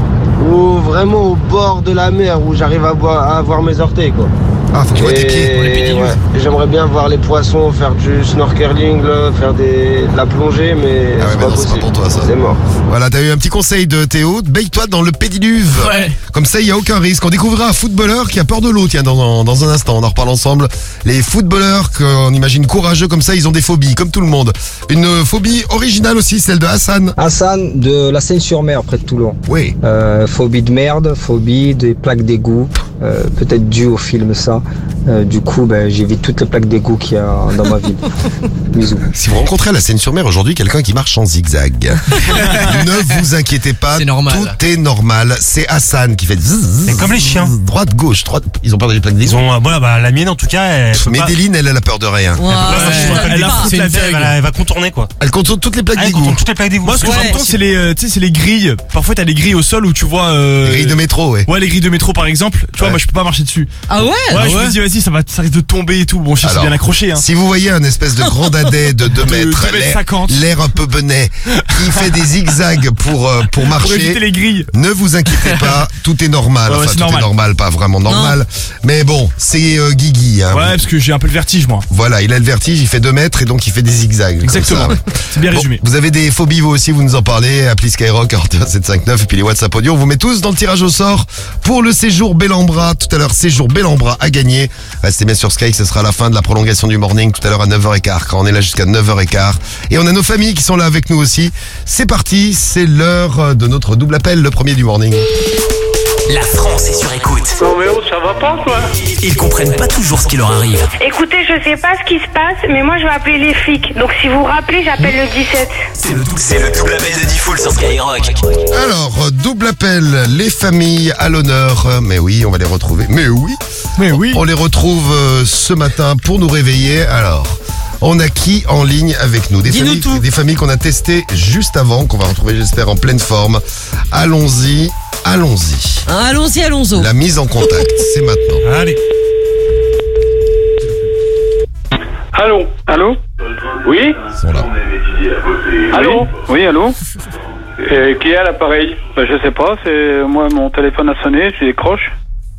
U: ou vraiment au bord de la mer où j'arrive à, boire- à avoir mes orteils quoi.
D: Ah, faut que tu vois tes pieds.
U: Et,
D: Les pieds nus.
U: ouais, et j'aimerais bien voir les poissons, faire du snorkeling, là, faire des, de la plongée, mais
D: Ah ouais,
U: c'est
D: mais
U: pas
D: non, c'est pas
U: possible.
D: pour toi ça.
U: C'est mort.
D: Voilà, t'as eu un petit conseil de Théo, baigne-toi dans le pédiluve.
N: Ouais.
D: Comme ça, il n'y a aucun risque. On découvrira un footballeur qui a peur de l'eau, tiens, dans, dans un instant. On en reparle ensemble. Les footballeurs qu'on imagine courageux comme ça, ils ont des phobies, comme tout le monde. Une phobie originale aussi, celle de Hassan.
A: Hassan de la Seine-sur-Mer, près de Toulon.
D: Oui.
A: Euh, phobie de merde, phobie des plaques d'égout, euh, peut-être dû au film ça. Euh, du coup, ben, j'évite toutes les plaques d'égout qu'il y a dans ma ville. Bisous.
D: Si vous rencontrez à la Seine-sur-Mer aujourd'hui quelqu'un qui marche en zigzag, ne vous inquiétez pas,
N: C'est normal.
D: tout est normal. C'est Hassan qui fait zzz,
E: C'est comme les chiens.
D: droite, gauche, droite. Ils ont peur des plaques
E: Ils
D: d'égout.
E: ont, euh, voilà, bah, la mienne en tout cas, elle peut pas-
D: Médéline, elle, elle a peur de rien.
F: Ouais,
E: elle, elle a
F: pas.
E: foutu
N: C'est
E: la
N: une
E: tête,
N: thug.
E: elle, elle va contourner quoi.
D: Elle contourne toutes les plaques
E: Ah, elle
D: d'égout.
E: contourne toutes les plaques d'égout.
V: Moi, ce que
F: Ouais.
V: j'entends, c'est les, euh, tu sais, c'est les grilles. Parfois, t'as les grilles au sol où tu vois. Euh...
D: Les grilles de métro, ouais.
V: Ouais, les grilles de métro, par exemple. Tu vois,
D: Ouais.
V: moi, je peux pas marcher dessus.
F: Ah ouais?
V: Ouais,
F: Ah
V: je me dis, vas-y, ça va, ça risque de tomber et tout. Bon, je sais, c'est
D: Alors,
V: bien accroché, hein.
D: Si vous voyez un espèce de grand dadais de deux
V: De
D: mètres,
V: deux mètres
D: l'air-
V: cinquante.
D: l'air un peu benet, qui fait des zigzags pour, euh, pour
V: Pour
D: marcher,
V: éviter les grilles.
D: ne vous inquiétez pas, tout est normal.
V: Ouais, ouais,
D: Enfin,
V: c'est
D: tout
V: normal.
D: est normal, pas vraiment normal. Mais bon, c'est euh, Guigui. Hein.
V: Ouais, parce que j'ai un peu le vertige, moi.
D: Voilà, il a le vertige, il fait deux mètres et donc il fait des zigzags. comme
V: Exactement.
D: ça, ouais.
V: C'est bien
D: Bon,
V: résumé.
D: vous avez des phobies vous aussi, vous nous en parlez. Appelez Skyrock, sept cinq neuf et puis les WhatsApp audio. On vous met tous dans le tirage au sort pour le séjour Bellambra. Tout à l'heure, séjour Bellambra à gagner. Restez bien sur Sky, ce sera la fin de la prolongation du morning tout à l'heure à neuf heures quinze. Quand on est là jusqu'à neuf heures quinze. Et on a nos familles qui sont là avec nous aussi. C'est parti, c'est l'heure de notre double appel, le premier du morning.
C: La France est sur écoute.
S: Non mais oh, ça va pas quoi.
C: Ils comprennent pas toujours ce qui leur arrive.
W: Écoutez, je sais pas ce qui se passe, mais moi je vais appeler les flics. Donc si vous rappelez, j'appelle le dix-sept.
C: C'est le, c'est le double appel de Diffoul sur Skyrock.
D: Alors, euh, double appel, les familles à l'honneur. Euh, Mais oui, on va les retrouver. Mais oui.
V: Mais oui.
D: On les retrouve euh, ce matin pour nous réveiller. Alors, on a qui en ligne avec nous? Des
F: Dis-nous
D: familles,
F: tout.
D: des familles qu'on a testées juste avant, qu'on va retrouver, j'espère, en pleine forme. Allons-y, allons-y.
F: Allons-y, allons-y.
D: La mise en contact, c'est maintenant.
E: Allez.
S: Allô. Allô. Oui.
D: Ils sont là.
S: Allô. Oui, allô. Euh, qui est à l'appareil? Ben, je sais pas. C'est moi, mon téléphone a sonné, je décroche.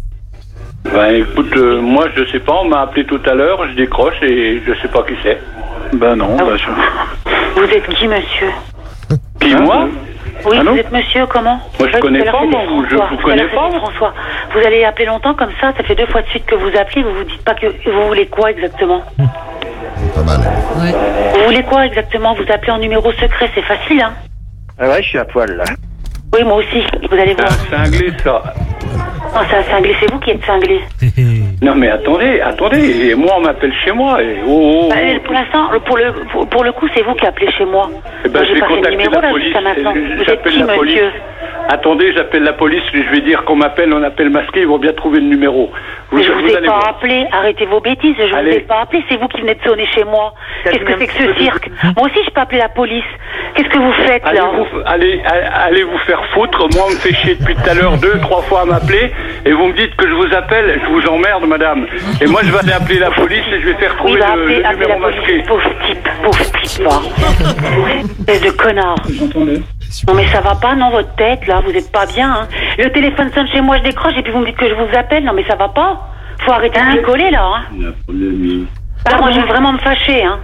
S: Ben écoute, euh, moi je sais pas. On m'a appelé tout à l'heure, je décroche et je sais pas qui c'est. Ben non. Ben, je...
W: Vous êtes qui, monsieur?
S: Qui moi?
W: Oui,
S: Allô.
W: vous êtes monsieur comment?
S: Moi, je
W: Oui,
S: connais
W: tout à l'heure,
S: pas,
W: c'était
S: moi, vous- je
W: François.
S: vous
W: Tout à
S: connais
W: l'heure,
S: pas,
W: c'était
S: moi.
W: François. Vous allez appeler longtemps comme ça? Ça fait deux fois de suite que vous appelez. Vous vous dites pas que vous voulez quoi exactement?
D: Pas mal.
W: Vous voulez quoi exactement? Vous appelez en numéro secret, c'est facile, hein?
S: Ah ouais, je suis à poil là.
W: Oui, moi aussi. Vous allez voir.
S: C'est cinglé ça.
W: Non, c'est un cinglé. C'est vous qui êtes cinglé.
S: Non mais attendez, attendez. Et moi on m'appelle chez moi. Et oh, oh, oh.
W: Bah, pour l'instant, pour le pour, pour le coup, c'est vous qui appelez chez moi.
S: Eh ben,
W: Moi,
S: je
W: j'ai
S: vais
W: pas fait de
S: contacter
W: numéro
S: la
W: là
S: police.
W: jusqu'à maintenant.
S: Je-
W: Vous êtes
S: J'appelle
W: qui,
S: la police.
W: monsieur?
S: Attendez, j'appelle la police. Je vais dire qu'on m'appelle, on appelle masqué. Ils vont bien trouver le numéro.
W: Mais je vous ai
S: allez
W: pas
S: voir.
W: appelé. Arrêtez vos bêtises. Je
S: Allez.
W: vous ai pas appelé. C'est vous qui venez de sonner chez moi. Qu'est-ce que c'est que ce cirque? Moi aussi, je peux appeler la police. Qu'est-ce que vous faites
S: Allez
W: là?
S: vous, allez, allez vous faire foutre. Moi, on me fait chier depuis tout à l'heure deux, trois fois à m'appeler. Et vous me dites que je vous appelle. Je vous emmerde, madame. Et moi, je vais aller appeler la police et je vais faire trouver
W: Oui, bah,
S: le,
W: appelez,
S: le
W: appelez
S: numéro
W: la
S: masqué.
W: police. Pauvre type. Pauvre type, va. Espèce de connard. Non mais ça va pas, non, votre tête, là, vous êtes pas bien, hein. Le téléphone sonne chez moi, je décroche, et puis vous me dites que je vous appelle, non mais ça va pas. Faut arrêter de rigoler, là, hein. Là, moi, je vais vraiment me fâcher, hein.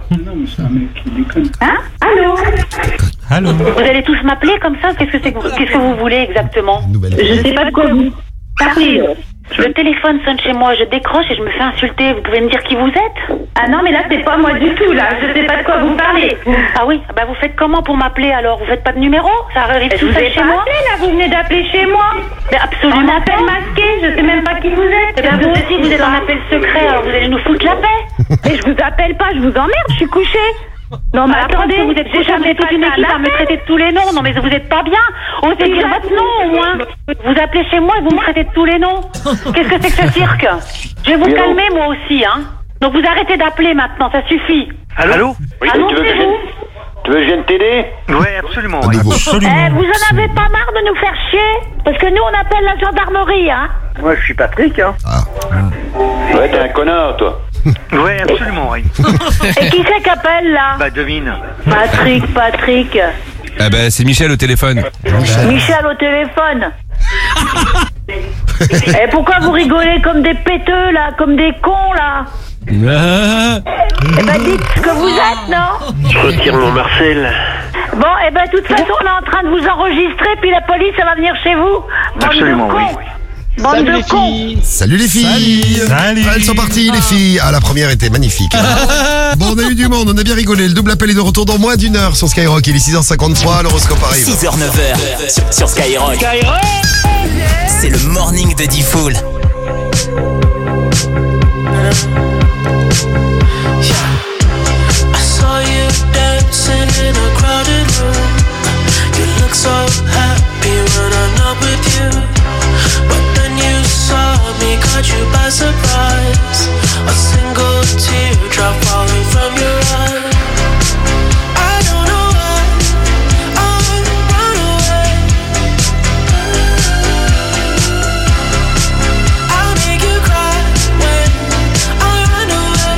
W: Hein? Allô?
E: Allô.
W: Vous allez tous m'appeler comme ça? Qu'est-ce que c'est que vous, qu'est-ce que vous voulez exactement? Je sais pas de quoi vous parlez. Le téléphone sonne chez moi, je décroche et je me fais insulter. Vous pouvez me dire qui vous êtes? Ah non, mais là, c'est pas moi du tout, là. Je sais pas de quoi vous parlez. Ah oui? Bah, vous faites comment pour m'appeler, alors? Vous faites pas de numéro? Ça arrive tout seul chez moi?
X: là, vous venez d'appeler chez moi.
W: Mais absolument
X: En appel
W: pas.
X: masqué, je sais même pas qui vous êtes.
W: Eh ben, vous aussi, vous êtes en appel secret, alors vous allez nous foutre la paix.
X: Mais je vous appelle pas, je vous emmerde, je suis couchée. Non, mais
W: Bah,
X: attendez,
W: vous êtes
X: j'ai jamais
W: toute
X: pas
W: une
X: ça
W: équipe à me traiter de tous les noms. Non, mais vous êtes pas bien. Osez dire votre nom, au moins. Vous appelez chez moi et vous me traitez de tous les noms. Qu'est-ce que c'est que ce cirque? Je vais vous
S: Oui, allô.
W: calmer, moi aussi, hein. Donc vous arrêtez d'appeler maintenant, ça suffit.
S: Allô? Oui,
W: Allô,
S: tu veux que
W: c'est
S: je-
W: vous?
S: Tu veux que je vienne t'aider? Oui, absolument.
D: À nouveau.
X: Eh, vous en avez pas marre de nous faire chier? Parce que nous, on appelle la gendarmerie, hein.
S: Moi, je suis Patrick, hein. Ouais, t'es un connard, toi. Ouais, absolument, oui.
X: Et qui c'est qu'appelle, là?
S: Bah, devine.
X: Patrick, Patrick.
G: Ah bah c'est Michel au téléphone.
X: Michel au téléphone. Et pourquoi vous rigolez comme des péteux là, comme des cons là?
G: Ah.
X: Eh ben dites ce que vous êtes, non?
K: Je retire mon Marcel.
X: Bon, eh ben de toute façon on est en train de vous enregistrer, puis la police elle va venir chez vous. Bande
K: Absolument,
X: de cons.
K: oui.
X: Bande
D: Salut
X: de
D: les
X: cons.
D: filles. Salut les filles.
E: Salut.
D: Elles sont parties les filles. Ah la première était magnifique. Bon on a eu du monde, on a bien rigolé. Le double appel est de retour dans moins d'une heure sur Skyrock. Il est six heures cinquante-trois, l'horoscope arrive.
C: six heures neuf heures sur, sur Skyrock. C'est le morning de D-Fool.
B: I saw you dancing in a crowded room. You look so happy when I'm not with you. But then you saw me, caught you by surprise. A single teardrop falling from your eye. I don't know why I run away. I'll make you cry when I run away.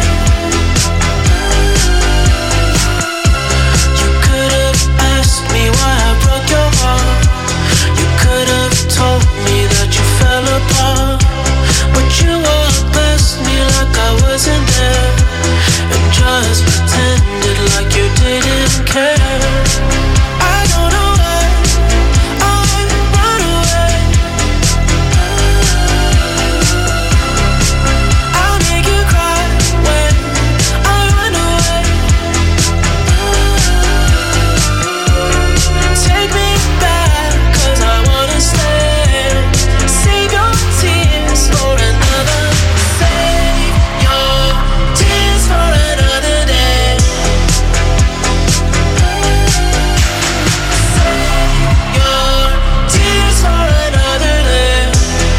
B: You could have asked me why I broke your heart. You could have told me that you fell apart. But you walked past me like I wasn't there, and just pretended like you didn't care. I don't know why I run away. I'll make you cry when I run away. Take me back, cause I wanna stay. Save your tears for another. Save your tears for another day. Save your tears for another day.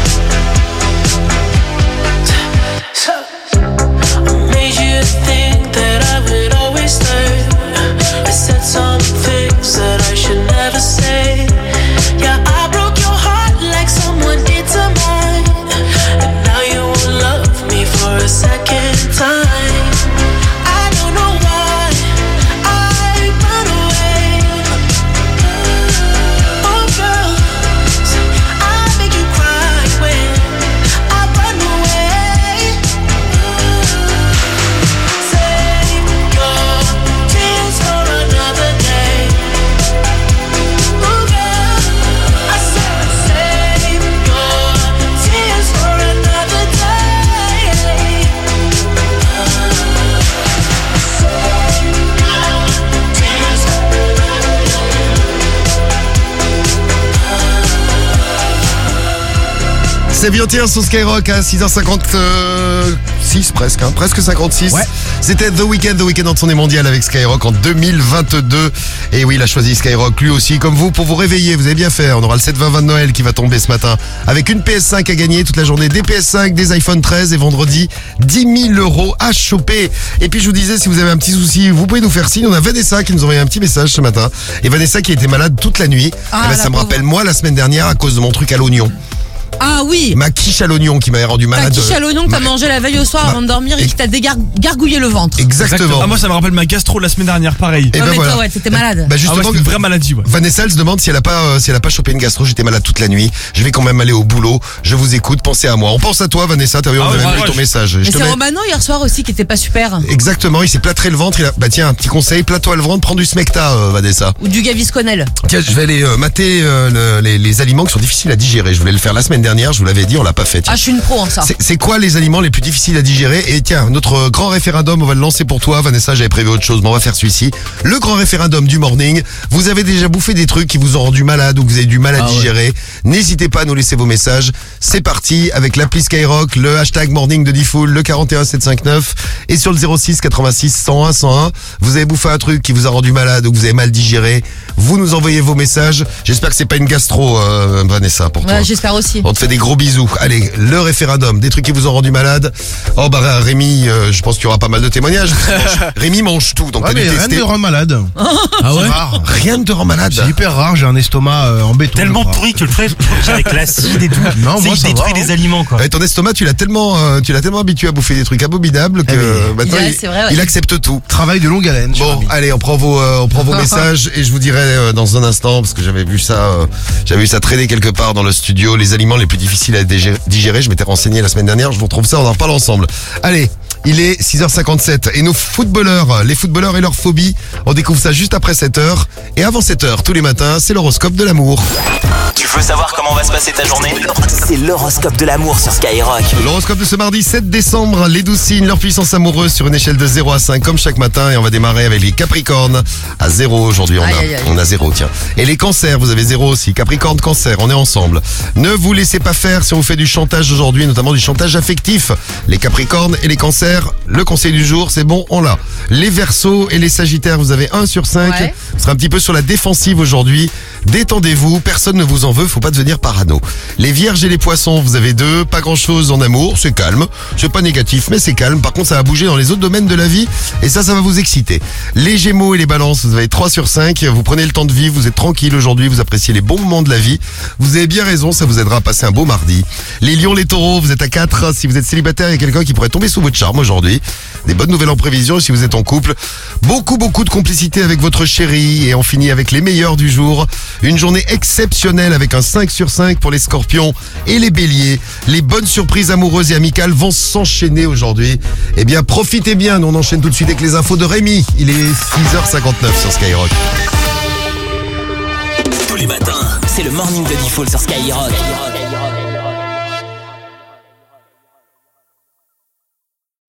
B: So, I made you think that I would always stay. I said some things that I should never say. Yeah, I broke your heart like someone did to mine. And now you won't love me for a second time. I don't know why I run away. Oh girl, I make you cry when I run away. Save your tears for another day. Oh girl, I said save your tears for another day.
D: C'est bien tiens sur Skyrock à six heures cinquante-six presque, hein, presque cinquante-six.
H: Ouais.
D: C'était The Weeknd, The Weeknd en tournée mondiale avec Skyrock en deux mille vingt-deux. Et oui, il a choisi Skyrock lui aussi comme vous pour vous réveiller. Vous avez bien fait. On aura le sept vingt vingt de Noël qui va tomber ce matin avec une P S cinq à gagner toute la journée, des P S cinq, des iPhone treize et vendredi dix mille euros à choper. Et puis je vous disais, si vous avez un petit souci, vous pouvez nous faire signe. On a Vanessa qui nous a envoyé un petit message ce matin. Et Vanessa qui était malade toute la nuit.
F: Ah,
D: Eh ben,
F: la
D: ça me
F: pauvre.
D: rappelle moi la semaine dernière à cause de mon truc à l'oignon.
F: Ah oui.
D: Ma quiche à l'oignon qui m'avait rendu
F: Ta
D: malade.
F: quiche à l'oignon que t'as
D: Ma-
F: mangé la veille au soir
D: Ma-
F: avant de dormir et qui t'a dégargouillé le ventre.
D: Exactement.
V: Ah, moi, ça me rappelle ma gastro la semaine dernière, pareil.
D: Et
F: Ouais,
D: ben
F: mais
D: voilà.
F: toi, ouais, t'étais malade.
D: Bah
V: Ah
D: justement,
V: ouais, c'est une vraie maladie, ouais.
D: Vanessa elle se demande si elle a pas euh, si elle a pas chopé une gastro. J'étais malade toute la nuit. Je vais quand même aller au boulot. Je vous écoute. Pensez à moi. On pense à toi, Vanessa. T'as vu, on
V: Ah
D: a
V: ouais,
D: même
V: ouais,
D: lu ton
V: ouais.
D: message. Je
F: Mais
D: te
F: c'est
D: mets-
F: Romano hier soir aussi qui était pas super.
D: Exactement. Il s'est plâtré le ventre. Il a... Bah tiens, un petit conseil. Plâtre-toi le ventre. Prends du Smecta, euh, Vanessa.
F: Ou du Gavisconel.
D: Tiens, je vais aller euh, mater euh, le- les, les aliments qui sont difficiles à digérer. Je voulais le faire la semaine dernière. Je vous l'avais dit, on l'a pas fait. Tiens.
F: Ah, je suis une pro en ça.
D: C'est- C'est quoi les aliments les plus difficiles à digérer? Et tiens, notre grand référendum, on va le lancer pour toi. Vanessa, j'avais prévu autre chose, mais on va faire celui-ci. Le grand référendum du morning. Vous avez déjà bouffé des trucs qui vous ont rendu malade ou que vous avez du mal à
V: Ah ouais.
D: digérer. N'hésitez pas à nous laisser vos messages. C'est parti avec l'appli Skyrock, le hashtag morning de D-Fool, le quarante et un sept cent cinquante-neuf et sur le zéro six quatre-vingt-six cent un cent un. Vous avez bouffé un truc qui vous a rendu malade ou que vous avez mal digéré. Vous nous envoyez vos messages. J'espère que c'est pas une gastro, euh, Vanessa, pour toi.
F: Ouais, j'espère aussi.
D: On te fait des gros bisous. Allez, le référendum, des trucs qui vous ont rendu malade. Oh bah Rémi, euh, je pense qu'il y aura pas mal de témoignages. Rémi mange tout, donc
H: Ouais,
D: t'as dû
H: mais rien ne
D: tester.
H: me rend malade.
E: Ah ouais?
H: C'est rare.
D: Rien ne te rend malade.
H: C'est hyper rare, j'ai un estomac euh, en béton.
E: Tellement
H: je crois.
E: pourri que le truc avec l'acide et tout.
H: Non,
E: Tu sais,
H: moi,
E: il
H: ça
E: détruit
H: va,
E: les
H: hein.
E: aliments quoi.
D: Ouais, ton estomac, tu l'as tellement, euh, tu l'as tellement habitué à bouffer des trucs abominables que
H: Eh oui.
D: euh, maintenant
F: Ouais,
D: il,
F: c'est vrai, ouais.
D: il accepte tout.
H: Travail de longue haleine. cher
D: Bon,
H: ami.
D: allez, on prend vos, euh, on prend vos messages et je vous dirai euh, dans un instant parce que j'avais vu ça, euh, j'avais vu ça traîner quelque part dans le studio. Les aliments les plus difficiles à digérer. digérer, Je m'étais renseigné la semaine dernière. Je vous retrouve ça, on en parle ensemble. Allez. Il est six heures cinquante-sept et nos footballeurs, les footballeurs et leurs phobies, on découvre ça juste après sept heures. Et avant sept heures, tous les matins, c'est l'horoscope de l'amour.
C: Tu veux savoir comment va se passer ta journée? C'est l'horoscope de l'amour sur Skyrock.
D: L'horoscope de ce mardi sept décembre, les douze signes, leur puissance amoureuse sur une échelle de zéro à cinq comme chaque matin. Et on va démarrer avec les Capricornes à zéro aujourd'hui. On
F: Aïe,
D: a,
F: aïe, aïe.
D: on a zéro, tiens. Et les Cancers, vous avez zéro aussi. Capricorne, Cancer, on est ensemble. Ne vous laissez pas faire si on vous fait du chantage aujourd'hui, notamment du chantage affectif. Les Capricornes et les Cancers, le conseil du jour, c'est bon, on l'a. Les Verseaux et les Sagittaires, vous avez un sur cinq.
F: Ouais.
D: Vous serez un petit peu sur la défensive aujourd'hui. Détendez-vous, personne ne vous en veut, faut pas devenir parano. Les Vierges et les Poissons, vous avez deux, pas grand chose en amour, c'est calme, c'est pas négatif, mais c'est calme. Par contre, ça va bouger dans les autres domaines de la vie et ça, ça va vous exciter. Les Gémeaux et les Balances, vous avez trois sur cinq, vous prenez le temps de vivre, vous êtes tranquille aujourd'hui, vous appréciez les bons moments de la vie. Vous avez bien raison, ça vous aidera à passer un beau mardi. Les Lions, les Taureaux, vous êtes à quatre, si vous êtes célibataire, il y a quelqu'un qui pourrait tomber sous votre charme aujourd'hui. Des bonnes nouvelles en prévision si vous êtes en couple. Beaucoup, beaucoup de complicité avec votre chérie et on finit avec les meilleurs du jour. Une journée exceptionnelle avec un cinq sur cinq pour les Scorpions et les Béliers. Les bonnes surprises amoureuses et amicales vont s'enchaîner aujourd'hui. Eh bien, profitez bien. Nous, on enchaîne tout de suite avec les infos de Rémi. Il est six heures cinquante-neuf sur Skyrock.
C: Tous les matins, c'est le morning de Diffoul sur Skyrock.